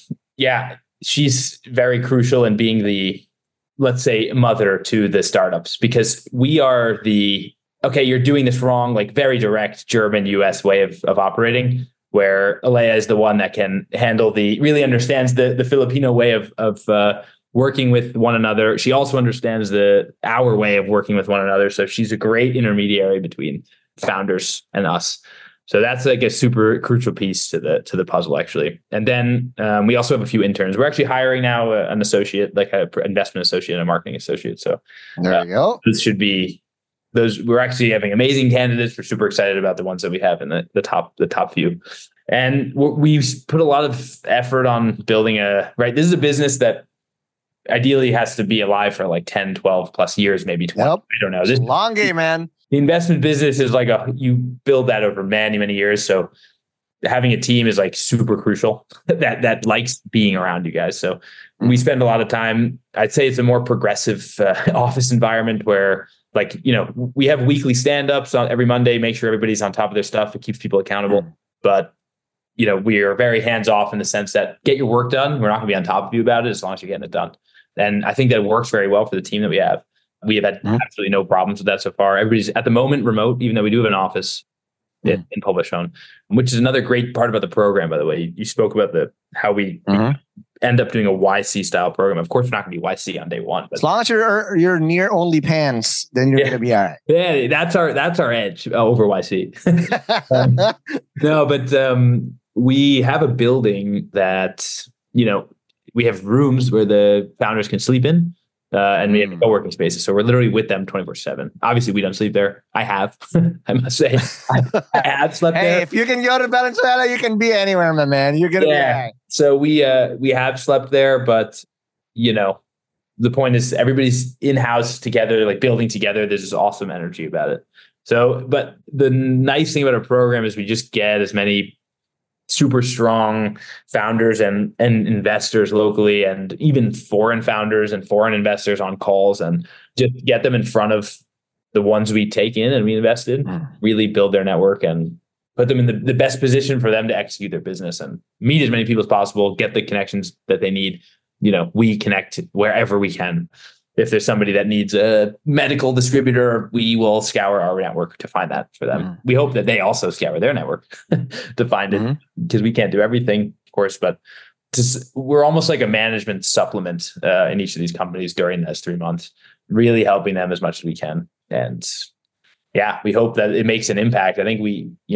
She's very crucial in being the, let's say, mother to the startups because we are you're doing this wrong, like very direct German US way of operating, where Alea is the one that can handle really understands the Filipino way of working with one another. She also understands our way of working with one another. So she's a great intermediary between founders and us. So that's like a super crucial piece to the puzzle, actually. And then we also have a few interns. We're actually hiring now an associate, like an investment associate and a marketing associate. So there you go. This should be those. We're actually having amazing candidates. We're super excited about the ones that we have in the top few. And we've put a lot of effort on building this is a business that ideally has to be alive for like 10, 12 plus years, maybe 20. Yep. I don't know. This long game, man. The investment business is like you build that over many, many years. So having a team is like super crucial that likes being around you guys. So we spend a lot of time. I'd say it's a more progressive office environment where we have weekly stand-ups on every Monday, make sure everybody's on top of their stuff. It keeps people accountable. But, we are very hands-off in the sense that get your work done. We're not going to be on top of you about it as long as you're getting it done. And I think that works very well for the team that we have. We have had absolutely no problems with that so far. Everybody's at the moment remote, even though we do have an office in Poblacion, which is another great part about the program, by the way. You spoke about how we end up doing a YC style program. Of course, we're not going to be YC on day one. But as long as you're near only pants, then you're going to be all right. Yeah, that's our edge over YC. No, but we have a building that, we have rooms where the founders can sleep in. And we have co-working spaces. So we're literally with them 24/7. Obviously, we don't sleep there. I have, I must say. I have slept there. Hey, if you can go to Valenzuela, you can be anywhere, my man. You're going to be all right. So we have slept there, but, the point is everybody's in-house together, like building together. There's this awesome energy about it. So, but the nice thing about our program is we just get as many super strong founders and investors locally, and even foreign founders and foreign investors on calls, and just get them in front of the ones we take in and we invest in, really build their network and put them in the best position for them to execute their business and meet as many people as possible, get the connections that they need. We connect wherever we can. if there's somebody that needs a medical distributor, we will scour our network to find that for them. We hope that they also scour their network to find it, because we can't do everything, of course, but we're almost like a management supplement in each of these companies during those 3 months, really helping them as much as we can. And yeah, we hope that it makes an impact. I think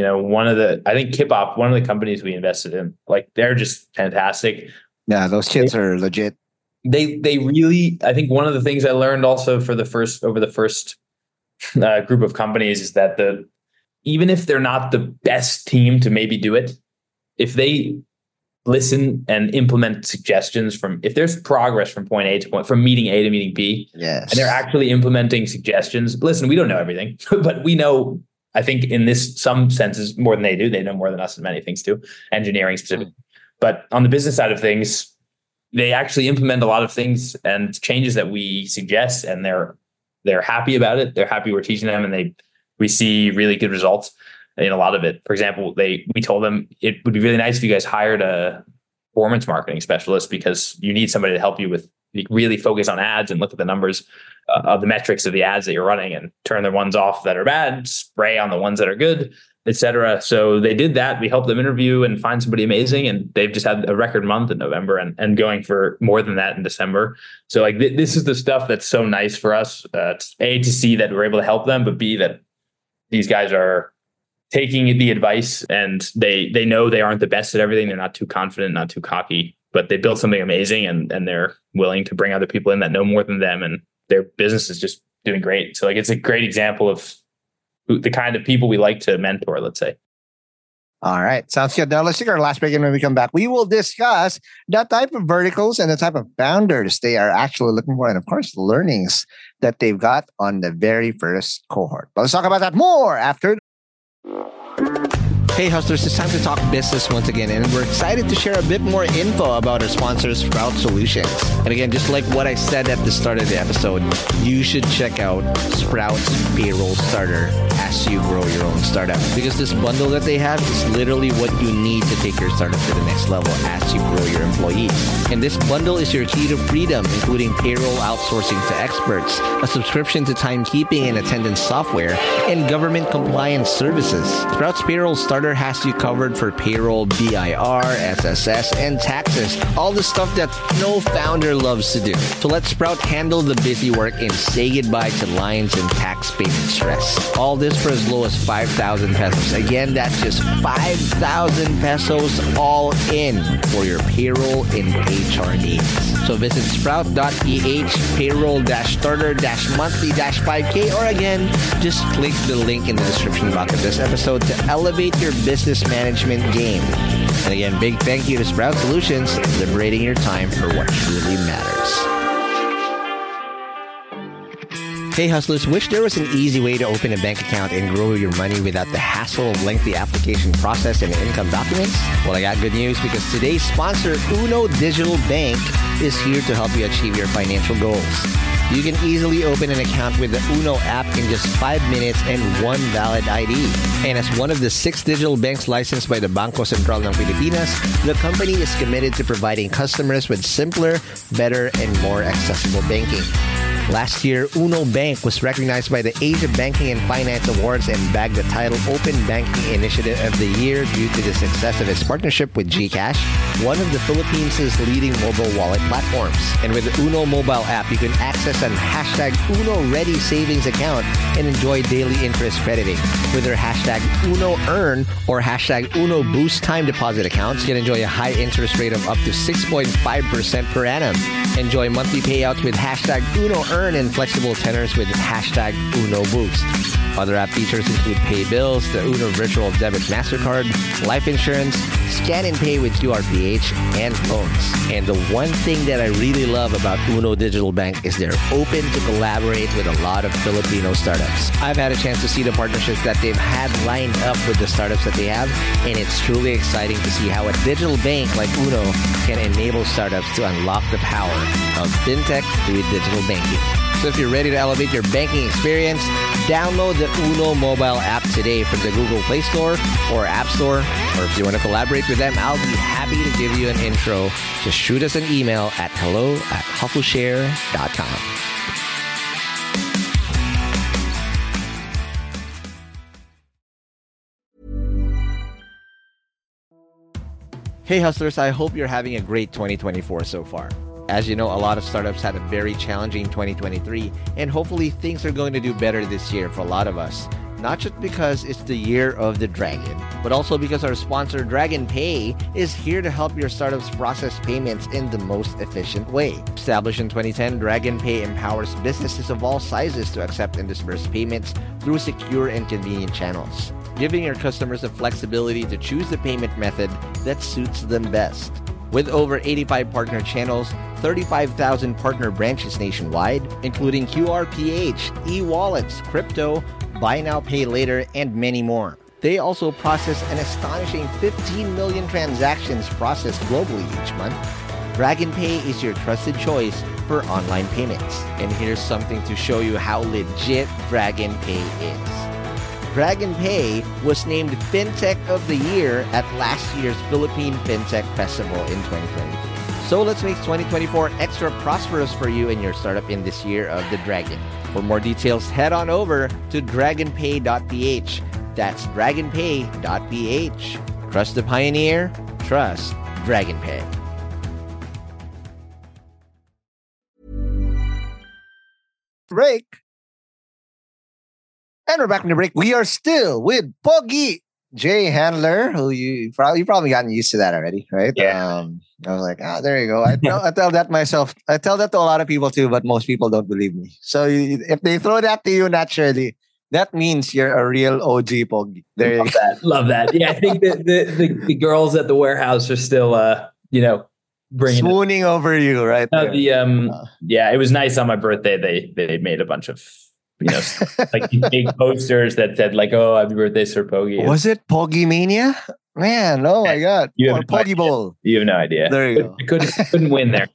Kipop, one of the companies we invested in, like, they're just fantastic. Yeah, those kids are legit. They really, I think one of the things I learned also over the first group of companies is that even if they're not the best team to maybe do it, if they listen and implement suggestions if there's progress from from meeting A to meeting B, yes, and they're actually implementing suggestions. Listen, we don't know everything, but we know, I think in some senses more than they do. They know more than us in many things too, engineering specifically. But on the business side of things, they actually implement a lot of things and changes that we suggest, and they're happy about it. They're happy we're teaching them, and we see really good results in a lot of it. For example, we told them it would be really nice if you guys hired a performance marketing specialist, because you need somebody to help you really focus on ads and look at the numbers of the metrics of the ads that you're running, and turn the ones off that are bad, spray on the ones that are good, etc. So they did that. We helped them interview and find somebody amazing, and they've just had a record month in November and going for more than that in December. So like this is the stuff that's so nice for us. A, to see that we're able to help them, but B, that these guys are taking the advice, and they know they aren't the best at everything. They're not too confident, not too cocky, but they built something amazing, and they're willing to bring other people in that know more than them, and their business is just doing great. So like, it's a great example of the kind of people we like to mentor, let's say. All right. Sounds good. Now let's take our last break, and when we come back, we will discuss the type of verticals and the type of founders they are actually looking for, and of course, the learnings that they've got on the very first cohort. But let's talk about that more after. Hey hustlers, it's time to talk business once again, and we're excited to share a bit more info about our sponsor, Sprout Solutions. And again, just like what I said at the start of the episode, you should check out Sprout's Payroll Starter as you grow your own startup, because this bundle that they have is literally what you need to take your startup to the next level as you grow your employees. And this bundle is your key to freedom, including payroll outsourcing to experts, a subscription to timekeeping and attendance software, and government compliance services. Sprout's Payroll Starter has you covered for payroll, BIR, SSS, and taxes. All the stuff that no founder loves to do. So let Sprout handle the busy work and say goodbye to lines and tax payment stress. All this for as low as 5,000 pesos. Again, that's just 5,000 pesos all in for your payroll and HR needs. So visit sprout.ph payroll-starter-monthly-5K, or again, just click the link in the description box of this episode to elevate your business management game. And again, big thank you to Sprout Solutions, liberating your time for what truly matters. Hey hustlers, wish there was an easy way to open a bank account and grow your money without the hassle of lengthy application process and income documents? Well, I got good news, because today's sponsor, Uno Digital Bank, is here to help you achieve your financial goals. You can easily open an account with the Uno app in just 5 minutes and one valid ID. And as one of the 6 digital banks licensed by the Bangko Sentral ng Pilipinas, the company is committed to providing customers with simpler, better, and more accessible banking. Last year, Uno Bank was recognized by the Asia Banking and Finance Awards and bagged the title Open Banking Initiative of the Year due to the success of its partnership with GCash, one of the Philippines' leading mobile wallet platforms. And with the Uno mobile app, you can access an #UnoReady savings account and enjoy daily interest crediting. With their #UnoEarn or #UnoBoost time deposit accounts, you can enjoy a high interest rate of up to 6.5% per annum. Enjoy monthly payouts with #UnoEarn and flexible tenors with #UnoBoost. Other app features include pay bills, the Uno Virtual Debit MasterCard, life insurance, scan and pay with QRPH, and phones. And the one thing that I really love about Uno Digital Bank is they're open to collaborate with a lot of Filipino startups. I've had a chance to see the partnerships that they've had lined up with the startups that they have, and it's truly exciting to see how a digital bank like Uno can enable startups to unlock the power of fintech through digital banking. So if you're ready to elevate your banking experience, download the Uno mobile app today from the Google Play Store or App Store. Or if you want to collaborate with them, I'll be happy to give you an intro. Just shoot us an email at hello@hustleshare.com. Hey hustlers, I hope you're having a great 2024 so far. As you know, a lot of startups had a very challenging 2023, and hopefully things are going to do better this year for a lot of us. Not just because it's the year of the dragon, but also because our sponsor Dragon Pay is here to help your startups process payments in the most efficient way. Established in 2010, Dragon Pay empowers businesses of all sizes to accept and disburse payments through secure and convenient channels, giving your customers the flexibility to choose the payment method that suits them best. With over 85 partner channels, 35,000 partner branches nationwide, including QRPH, e-wallets, crypto, buy now, pay later, and many more. They also process an astonishing 15 million transactions processed globally each month. Dragon Pay is your trusted choice for online payments. And here's something to show you how legit Dragon Pay is. Dragon Pay was named FinTech of the Year at last year's Philippine FinTech Festival in 2023. So let's make 2024 extra prosperous for you and your startup in this year of the dragon. For more details, head on over to dragonpay.ph. That's dragonpay.ph. Trust the pioneer, trust Dragon Pay. Break. And we're back from the break. We are still with Pogi J Handler, who you probably gotten used to that already, right? Yeah. I was like, there you go. I tell that myself. I tell that to a lot of people too, but most people don't believe me. So if they throw that to you naturally, that means you're a real OG Pogi. There you go. Love that. Yeah, I think the girls at the warehouse are still, bringing swooning over you, right? Yeah, it was nice on my birthday. They made a bunch of like big posters that said like, "Oh, happy birthday, Sir Pogi." Was it Pogi Mania? Man, oh my God! You or Pogi Bowl. You have no idea. There you go. I couldn't win there.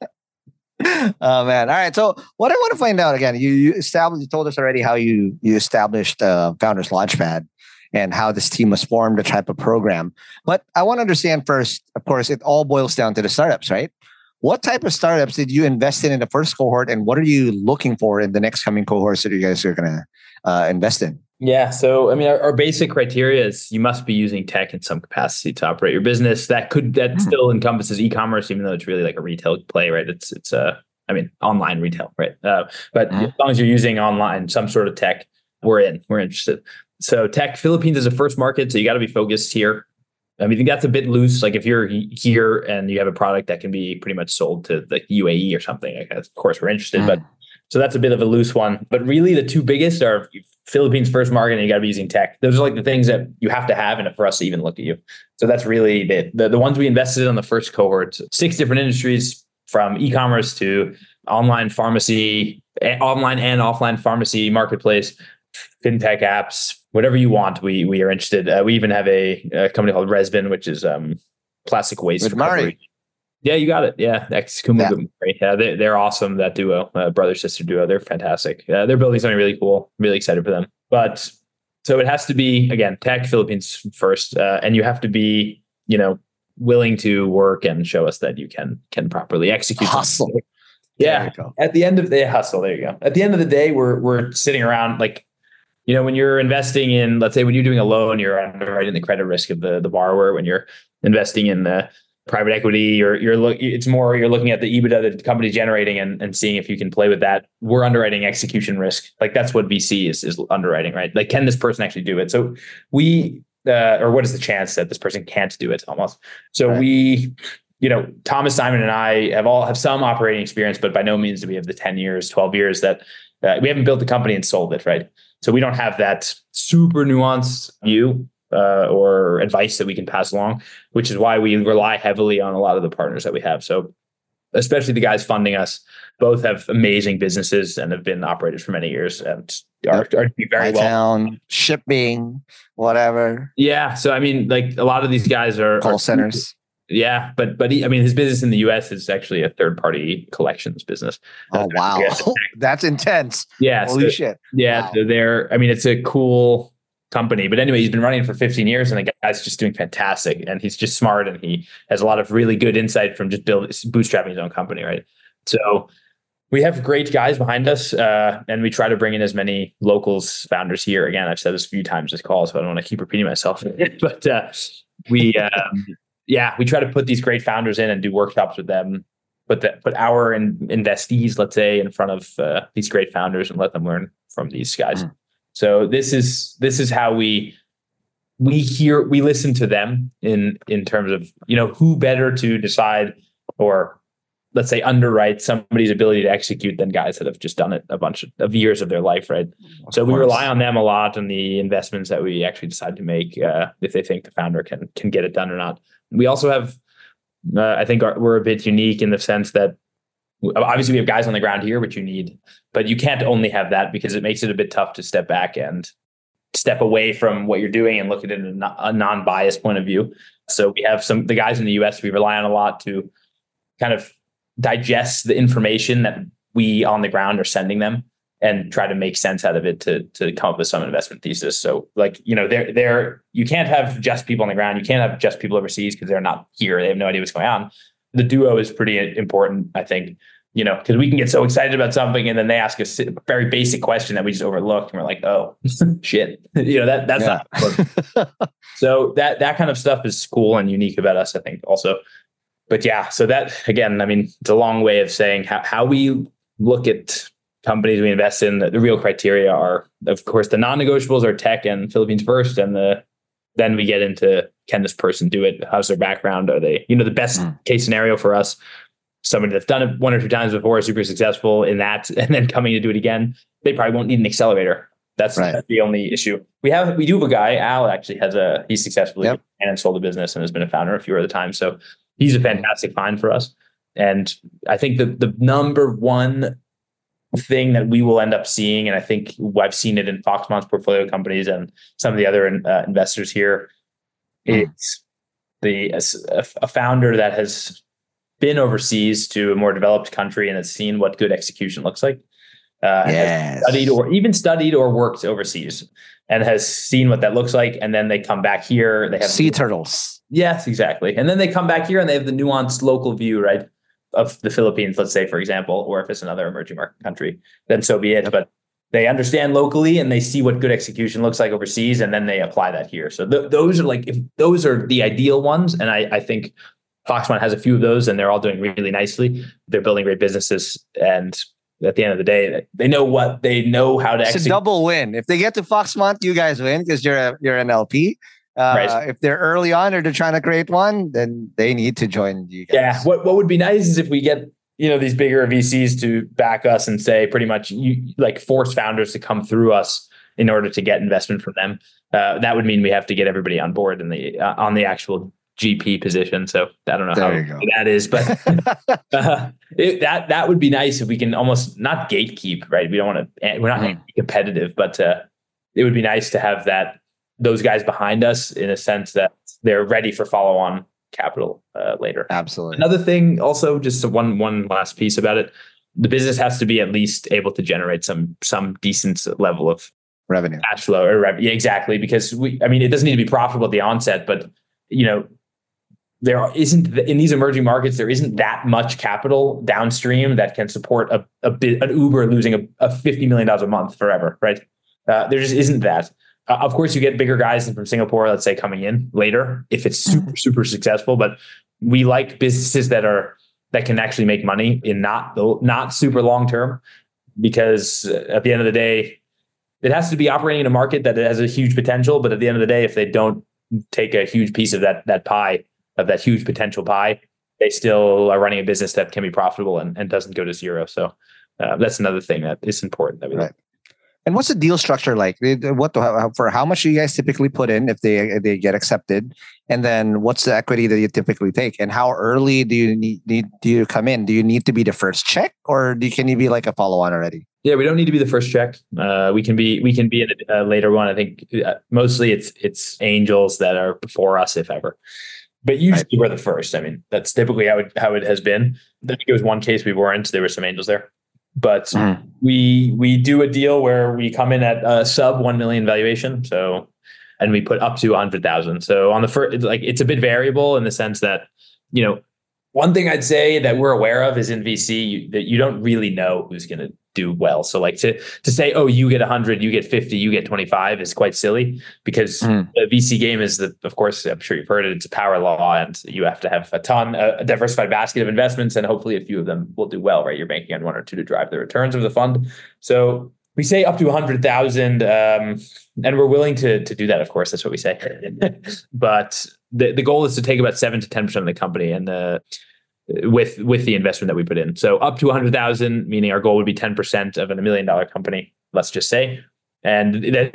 Oh man! All right. So, what I want to find out again, you told us already how you established Founders Launchpad and how this team was formed, the type of program. But I want to understand first. Of course, it all boils down to the startups, right? What type of startups did you invest in the first cohort, and what are you looking for in the next coming cohorts that you guys are going to invest in? Yeah. So, I mean, our basic criteria is you must be using tech in some capacity to operate your business. That still encompasses e-commerce, even though it's really like a retail play, right? It's online retail, right? But as long as you're using online, some sort of tech, we're interested. So tech, Philippines is a first market. So you got to be focused here. I mean, I think that's a bit loose. Like if you're here and you have a product that can be pretty much sold to the UAE or something, like of course we're interested, but so that's a bit of a loose one. But really the two biggest are Philippines first market and you got to be using tech. Those are like the things that you have to have in it for us to even look at you. So that's really the ones we invested in on the first cohort, 6 different industries from e-commerce to online pharmacy, online and offline pharmacy marketplace, fintech apps, whatever you want, we are interested. We even have a company called Resbin, which is plastic waste with recovery. Mari. Yeah, you got it. Yeah, Kumu. Yeah, they're awesome. That duo, brother sister duo, they're fantastic. They're building something really cool. I'm really excited for them. But so it has to be again tech Philippines first, and you have to be willing to work and show us that you can properly execute. Hustle. Yeah. At the end of the hustle, there you go. At the end of the day, we're sitting around like. When you're investing in, let's say when you're doing a loan, you're underwriting the credit risk of the borrower. When you're investing in private equity, you're looking at the EBITDA that the company's generating and seeing if you can play with that. We're underwriting execution risk. Like that's what VC is underwriting, right? Like, can this person actually do it? So or what is the chance that this person can't do it almost? So right. Thomas, Simon, and I have some operating experience, but by no means do we have the 10 years, 12 years that we haven't built the company and sold it, right? So we don't have that super nuanced view or advice that we can pass along, which is why we rely heavily on a lot of the partners that we have. So especially the guys funding us, both have amazing businesses and have been operated for many years and are doing very well. Shipping, whatever. Yeah. So, I mean, like a lot of these guys are call centers. Yeah, but I mean, his business in the U.S. is actually a third-party collections business. Oh, wow. That's intense. Yeah. Holy shit. Yeah. Wow. So I mean, it's a cool company. But anyway, he's been running for 15 years and the guy's just doing fantastic. And he's just smart and he has a lot of really good insight from just bootstrapping his own company, right? So we have great guys behind us, and we try to bring in as many locals founders here. Again, I've said this a few times this call, so I don't want to keep repeating myself. But we try to put these great founders in and do workshops with them. Put our investees, let's say, in front of these great founders and let them learn from these guys. So this is how we listen to them in terms of, who better to decide or let's say underwrite somebody's ability to execute than guys that have just done it a bunch of years of their life, right? So we rely on them a lot in the investments that we actually decide to make, if they think the founder can get it done or not. We also have, I think we're a bit unique in the sense that obviously we have guys on the ground here, which you need, but you can't only have that because it makes it a bit tough to step back and step away from what you're doing and look at it in a non-biased point of view. So we have the guys in the US we rely on a lot to kind of digest the information that we on the ground are sending them and try to make sense out of it to come up with some investment thesis. So you can't have just people on the ground. You can't have just people overseas because they're not here. They have no idea what's going on. The duo is pretty important, I think, because we can get so excited about something and then they ask a very basic question that we just overlooked and we're like, oh, shit, that's not important. So that kind of stuff is cool and unique about us, I think also. But yeah, so that, again, I mean, it's a long way of saying how we look at companies we invest in. The real criteria are, of course, the non-negotiables are tech and Philippines first. And then we get into, can this person do it? How's their background? Are they, the best case scenario for us, somebody that's done it one or two times before, super successful in that, and then coming to do it again, they probably won't need an accelerator. That's the only issue. We do have a guy, Al actually he's successfully and sold a business and has been a founder a few other times. So he's a fantastic find for us. And I think the number one thing that we will end up seeing, and I think I've seen it in Foxmont's portfolio companies and some of the other investors here, is a founder that has been overseas to a more developed country and has seen what good execution looks like. Has studied or worked overseas and has seen what that looks like. And then they come back here. They have sea turtles. Yes, exactly. And then they come back here and they have the nuanced local view, right, of the Philippines, let's say, for example, or if it's another emerging market country, then so be it. Yep. But they understand locally and they see what good execution looks like overseas, and then they apply that here. So those are the ideal ones. And I think Foxmont has a few of those and they're all doing really nicely. They're building great businesses. And at the end of the day, they know how to execute. It's a double win. If they get to Foxmont, you guys win because you're an LP. Right. If they're early on or they're trying to create one, then they need to join you guys. Yeah. What would be nice is if we get, these bigger VCs to back us and say pretty much force founders to come through us in order to get investment from them. That would mean we have to get everybody on board on the actual GP position. So I don't know how that is, but that would be nice if we can almost not gatekeep, right? We're not competitive, but it would be nice to have those guys behind us in a sense that they're ready for follow-on capital later. Absolutely. Another thing also, just one last piece about it, the business has to be at least able to generate some decent level of revenue, cash flow or revenue. Yeah, exactly. Because it doesn't need to be profitable at the onset, but there isn't, in these emerging markets, there isn't that much capital downstream that can support an Uber losing a $50 million a month forever, right? There just isn't that. Of course, you get bigger guys than from Singapore, let's say, coming in later if it's super, super successful. But we like businesses that can actually make money in not super long term, because at the end of the day, it has to be operating in a market that has a huge potential. But at the end of the day, if they don't take a huge piece of that pie, of that huge potential pie, they still are running a business that can be profitable and doesn't go to zero. So that's another thing that is important that we like. And what's the deal structure like? For how much do you guys typically put in if they get accepted? And then what's the equity that you typically take? And how early do you come in? Do you need to be the first check, or can you be like a follow-on already? Yeah, we don't need to be the first check. We can be in a later one. I think mostly it's angels that are before us, if ever. But usually we're the first. I mean, that's typically how it has been. I think it was one case we weren't. There were some angels there. But we do a deal where we come in at a sub 1 million valuation. So, and we put up to 100,000. So on the first, like, it's a bit variable in the sense that, you know, one thing I'd say that we're aware of is in VC that you don't really know who's going to do well. So like to say, oh, you get 100, you get 50, you get 25 is quite silly, because the VC game is of course, I'm sure you've heard it, it's a power law, and you have to have a diversified basket of investments, and hopefully a few of them will do well, right? You're banking on one or two to drive the returns of the fund. So we say up to 100,000, and we're willing to do that. Of course, that's what we say. But the goal is to take about 7 to 10% of the company, and with the investment that we put in. So up to 100,000, meaning our goal would be 10% of a $1 million company, let's just say. And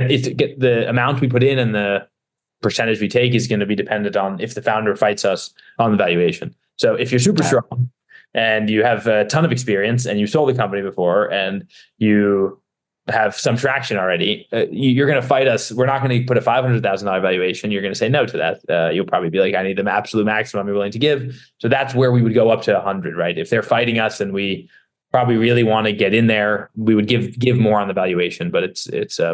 the amount we put in and the percentage we take is going to be dependent on if the founder fights us on the valuation. So if you're super strong and you have a ton of experience and you sold a company before and you have some traction already, you're going to fight us. We're not going to put a $500,000 valuation. You're going to say no to that. You'll probably be like, I need the absolute maximum you're willing to give. So that's where we would go up to 100, right? If they're fighting us and we probably really want to get in there, we would give more on the valuation. But it's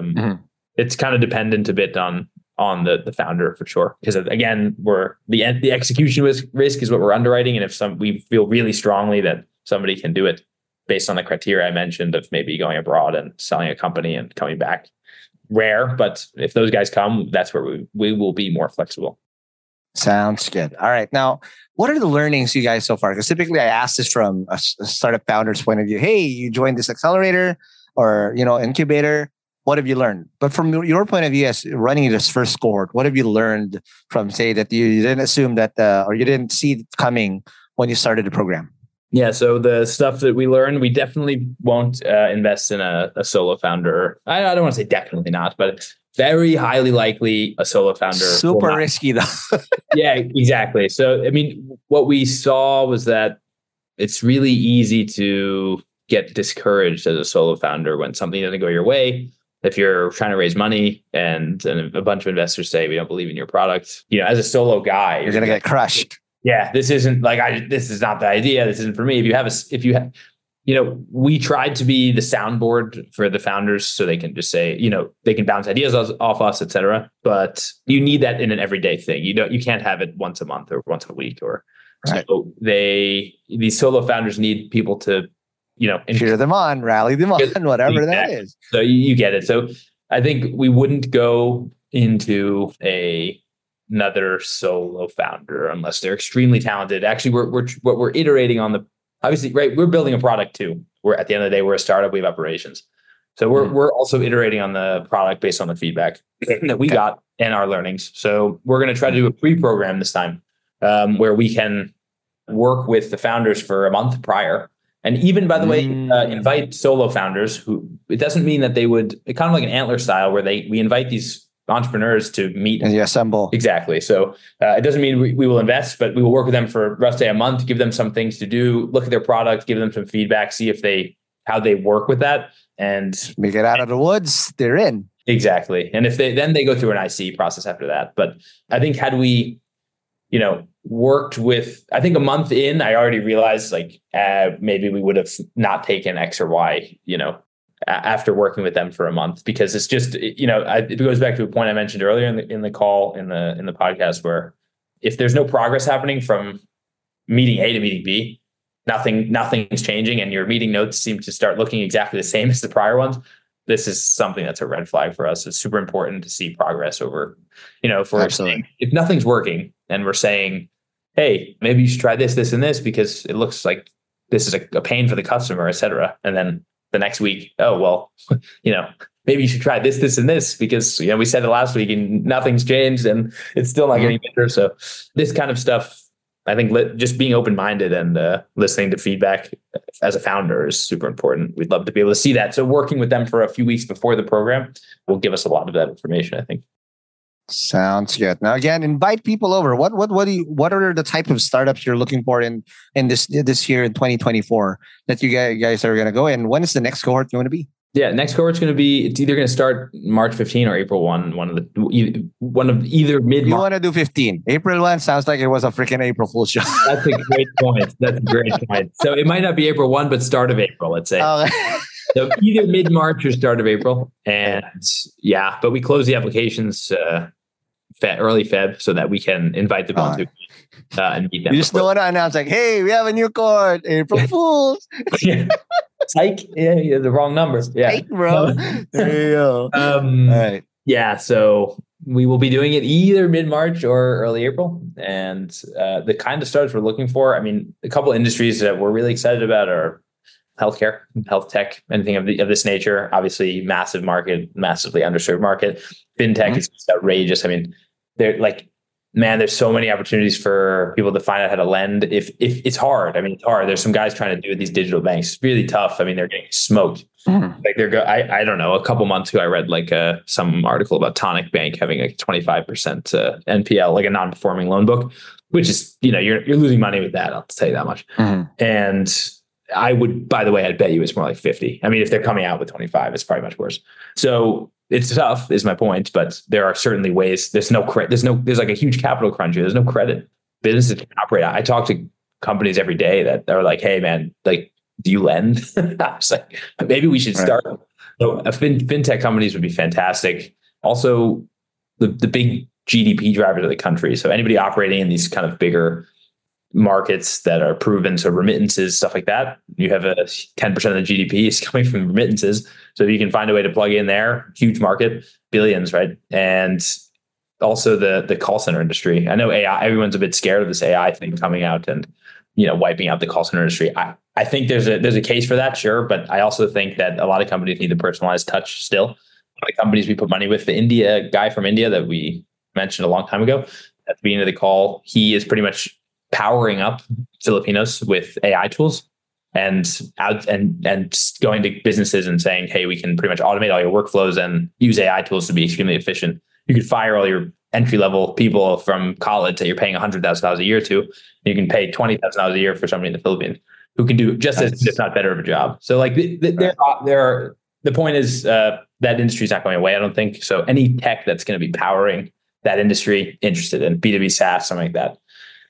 kind of dependent a bit on the founder for sure. Because again, the execution risk is what we're underwriting, and if we feel really strongly that somebody can do it based on the criteria I mentioned of maybe going abroad and selling a company and coming back, rare. But if those guys come, that's where we will be more flexible. Sounds good. All right. Now, what are the learnings you guys so far? Because typically I ask this from a startup founder's point of view. Hey, you joined this accelerator or, incubator. What have you learned? But from your point of view as running this first cohort, what have you learned from, say, that you didn't assume that, or you didn't see it coming when you started the program? Yeah, so the stuff that we learned, we definitely won't invest in a solo founder. I don't want to say definitely not, but very highly likely a solo founder. Super risky though. Yeah, exactly. So, I mean, what we saw was that it's really easy to get discouraged as a solo founder when something doesn't go your way. If you're trying to raise money and a bunch of investors say, we don't believe in your product, as a solo guy, you're going to get crushed. Yeah, this isn't this is not the idea. This isn't for me. We tried to be the soundboard for the founders so they can just say, they can bounce ideas off us, et cetera. But you need that in an everyday thing. You can't have it once a month or once a week right. So these solo founders need people to, cheer them on, rally them on, whatever that is. So you get it. So I think we wouldn't go into another solo founder unless they're extremely talented. Actually, we're iterating on obviously, right? We're building a product too. We're at the end of the day, we're a startup. We have operations, so we're also iterating on the product based on the feedback that we got and our learnings. So we're going to try to do a pre-program this time, where we can work with the founders for a month prior, and even, by the way, invite solo founders who. It doesn't mean that they would. Kind of like an Antler style, where we invite these entrepreneurs to meet and you assemble. Exactly. So it doesn't mean we will invest, but we will work with them for roughly a month, give them some things to do, look at their product, give them some feedback, see how they work with that, and we get out of the woods, they're in. Exactly. And if they go through an IC process after that. But I think had we, worked with, I think a month in, I already realized maybe we would have not taken X or Y, after working with them for a month, because it's just, it goes back to a point I mentioned earlier in the call, in the podcast, where if there's no progress happening from meeting A to meeting B, nothing's changing, and your meeting notes seem to start looking exactly the same as the prior ones. This is something that's a red flag for us. It's super important to see progress over, if nothing's working and we're saying, hey, maybe you should try this, this, and this, because it looks like this is a pain for the customer, et cetera. And then the next week, oh, well, maybe you should try this, this, and this, because, we said it last week and nothing's changed and it's still not getting better. So this kind of stuff, I think just being open-minded and listening to feedback as a founder is super important. We'd love to be able to see that. So working with them for a few weeks before the program will give us a lot of that information, I think. Sounds good. Now, again, invite people over. What are the type of startups you're looking for in this year in 2024 that you guys are going to go? And when is the next cohort going to be? Yeah, next cohort's going to be, it's either going to start March 15 or April 1, one of either mid-March. You want to do 15. April 1 sounds like it was a freaking April Fool's show. That's a great point. So it might not be April 1, but start of April, let's say. So either mid-March or start of April. And yeah, but we close the applications early Feb so that we can invite them on to and meet them. You just don't want to announce like, hey, we have a new cohort, April Fools. Yeah. Psych. Yeah, the wrong numbers. Yeah. Psych, bro. There you go. All right. Yeah, so we will be doing it either mid-March or early April. And the kind of startups we're looking for, I mean, a couple of industries that we're really excited about are healthcare, health tech, anything of this nature. Obviously, massive market, massively underserved market. Fintech is just outrageous. I mean, they're like, man, there's so many opportunities for people to find out how to lend. If it's hard, I mean, it's hard. There's some guys trying to do it with these digital banks. It's really tough. I mean, they're getting smoked. Like I don't know. A couple months ago, I read like some article about Tonic Bank having like 25% NPL, like a non-performing loan book, which is, you're losing money with that. I'll tell you that much. And I would, by the way, I'd bet you it's more like 50. I mean, if they're coming out with 25, it's probably much worse. So it's tough, is my point. But there are certainly ways. There's no credit. There's like a huge capital crunch here. There's no credit. Businesses can operate. I talk to companies every day that are like, "Hey, man, like, do you lend?" I was like, maybe we should start. So, fintech companies would be fantastic. Also, the big GDP drivers of the country. So anybody operating in these kind of bigger markets that are proven, so remittances, stuff like that. You have 10% of the GDP is coming from remittances. So if you can find a way to plug in there, huge market, billions, right? And also the call center industry. I know AI, everyone's a bit scared of this AI thing coming out and, wiping out the call center industry. I think there's a case for that, sure. But I also think that a lot of companies need the personalized touch still. One of the companies we put money with, the India guy from India that we mentioned a long time ago, at the beginning of the call, he is pretty much powering up Filipinos with AI tools and going to businesses and saying, hey, we can pretty much automate all your workflows and use AI tools to be extremely efficient. You could fire all your entry-level people from college that you're paying $100,000 a year to. You can pay $20,000 a year for somebody in the Philippines who can do just as, if not better of a job. So like the point is that industry is not going away, I don't think. So any tech that's going to be powering that industry, interested in B2B SaaS, something like that.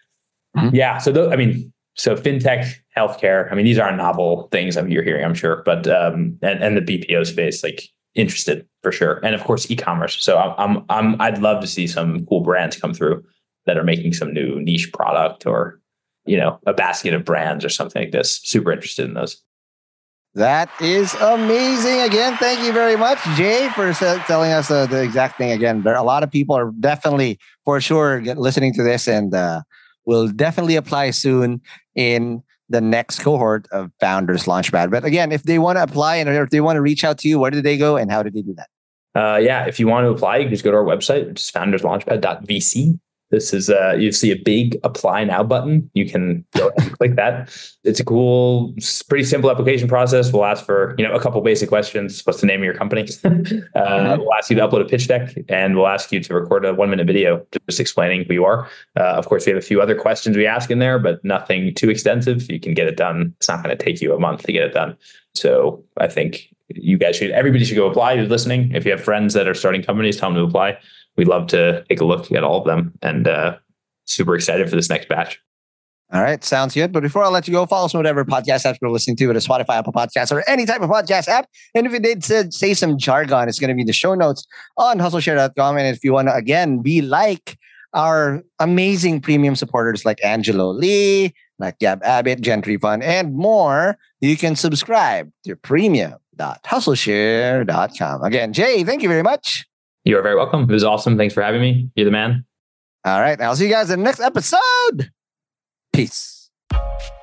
Yeah. So fintech, healthcare, these aren't novel things you're hearing, I'm sure, but, and the BPO space, like interested for sure. And of course, e-commerce. So I'd love to see some cool brands come through that are making some new niche product or, a basket of brands or something like this. Super interested in those. That is amazing. Again, thank you very much, Jay, for telling us the exact thing. Again, a lot of people are definitely, for sure, listening to this and, will definitely apply soon in the next cohort of Founders Launchpad. But again, if they want to apply and if they want to reach out to you, where do they go and how do they do that? If you want to apply, you can just go to our website, which is founderslaunchpad.vc. This is, you see a big apply now button. You can go ahead and click that. It's a cool, pretty simple application process. We'll ask for, a couple basic questions. What's the name of your company? We'll ask you to upload a pitch deck and we'll ask you to record a 1-minute video just explaining who you are. Of course, we have a few other questions we ask in there, but nothing too extensive. You can get it done. It's not going to take you a month to get it done. So I think everybody should go apply who's listening. If you have friends that are starting companies, tell them to apply. We'd love to take a look at all of them and super excited for this next batch. All right. Sounds good. But before I let you go, follow us on whatever podcast apps you're listening to, whether Spotify, Apple Podcasts, or any type of podcast app. And if you did say some jargon, it's going to be in the show notes on hustleshare.com. And if you want to, again, be like our amazing premium supporters like Angelo Lee, like Gab Abbott, Gentry Fund, and more, you can subscribe to premium.hustleshare.com. Again, Jay, thank you very much. You are very welcome. It was awesome. Thanks for having me. You're the man. All right. I'll see you guys in the next episode. Peace.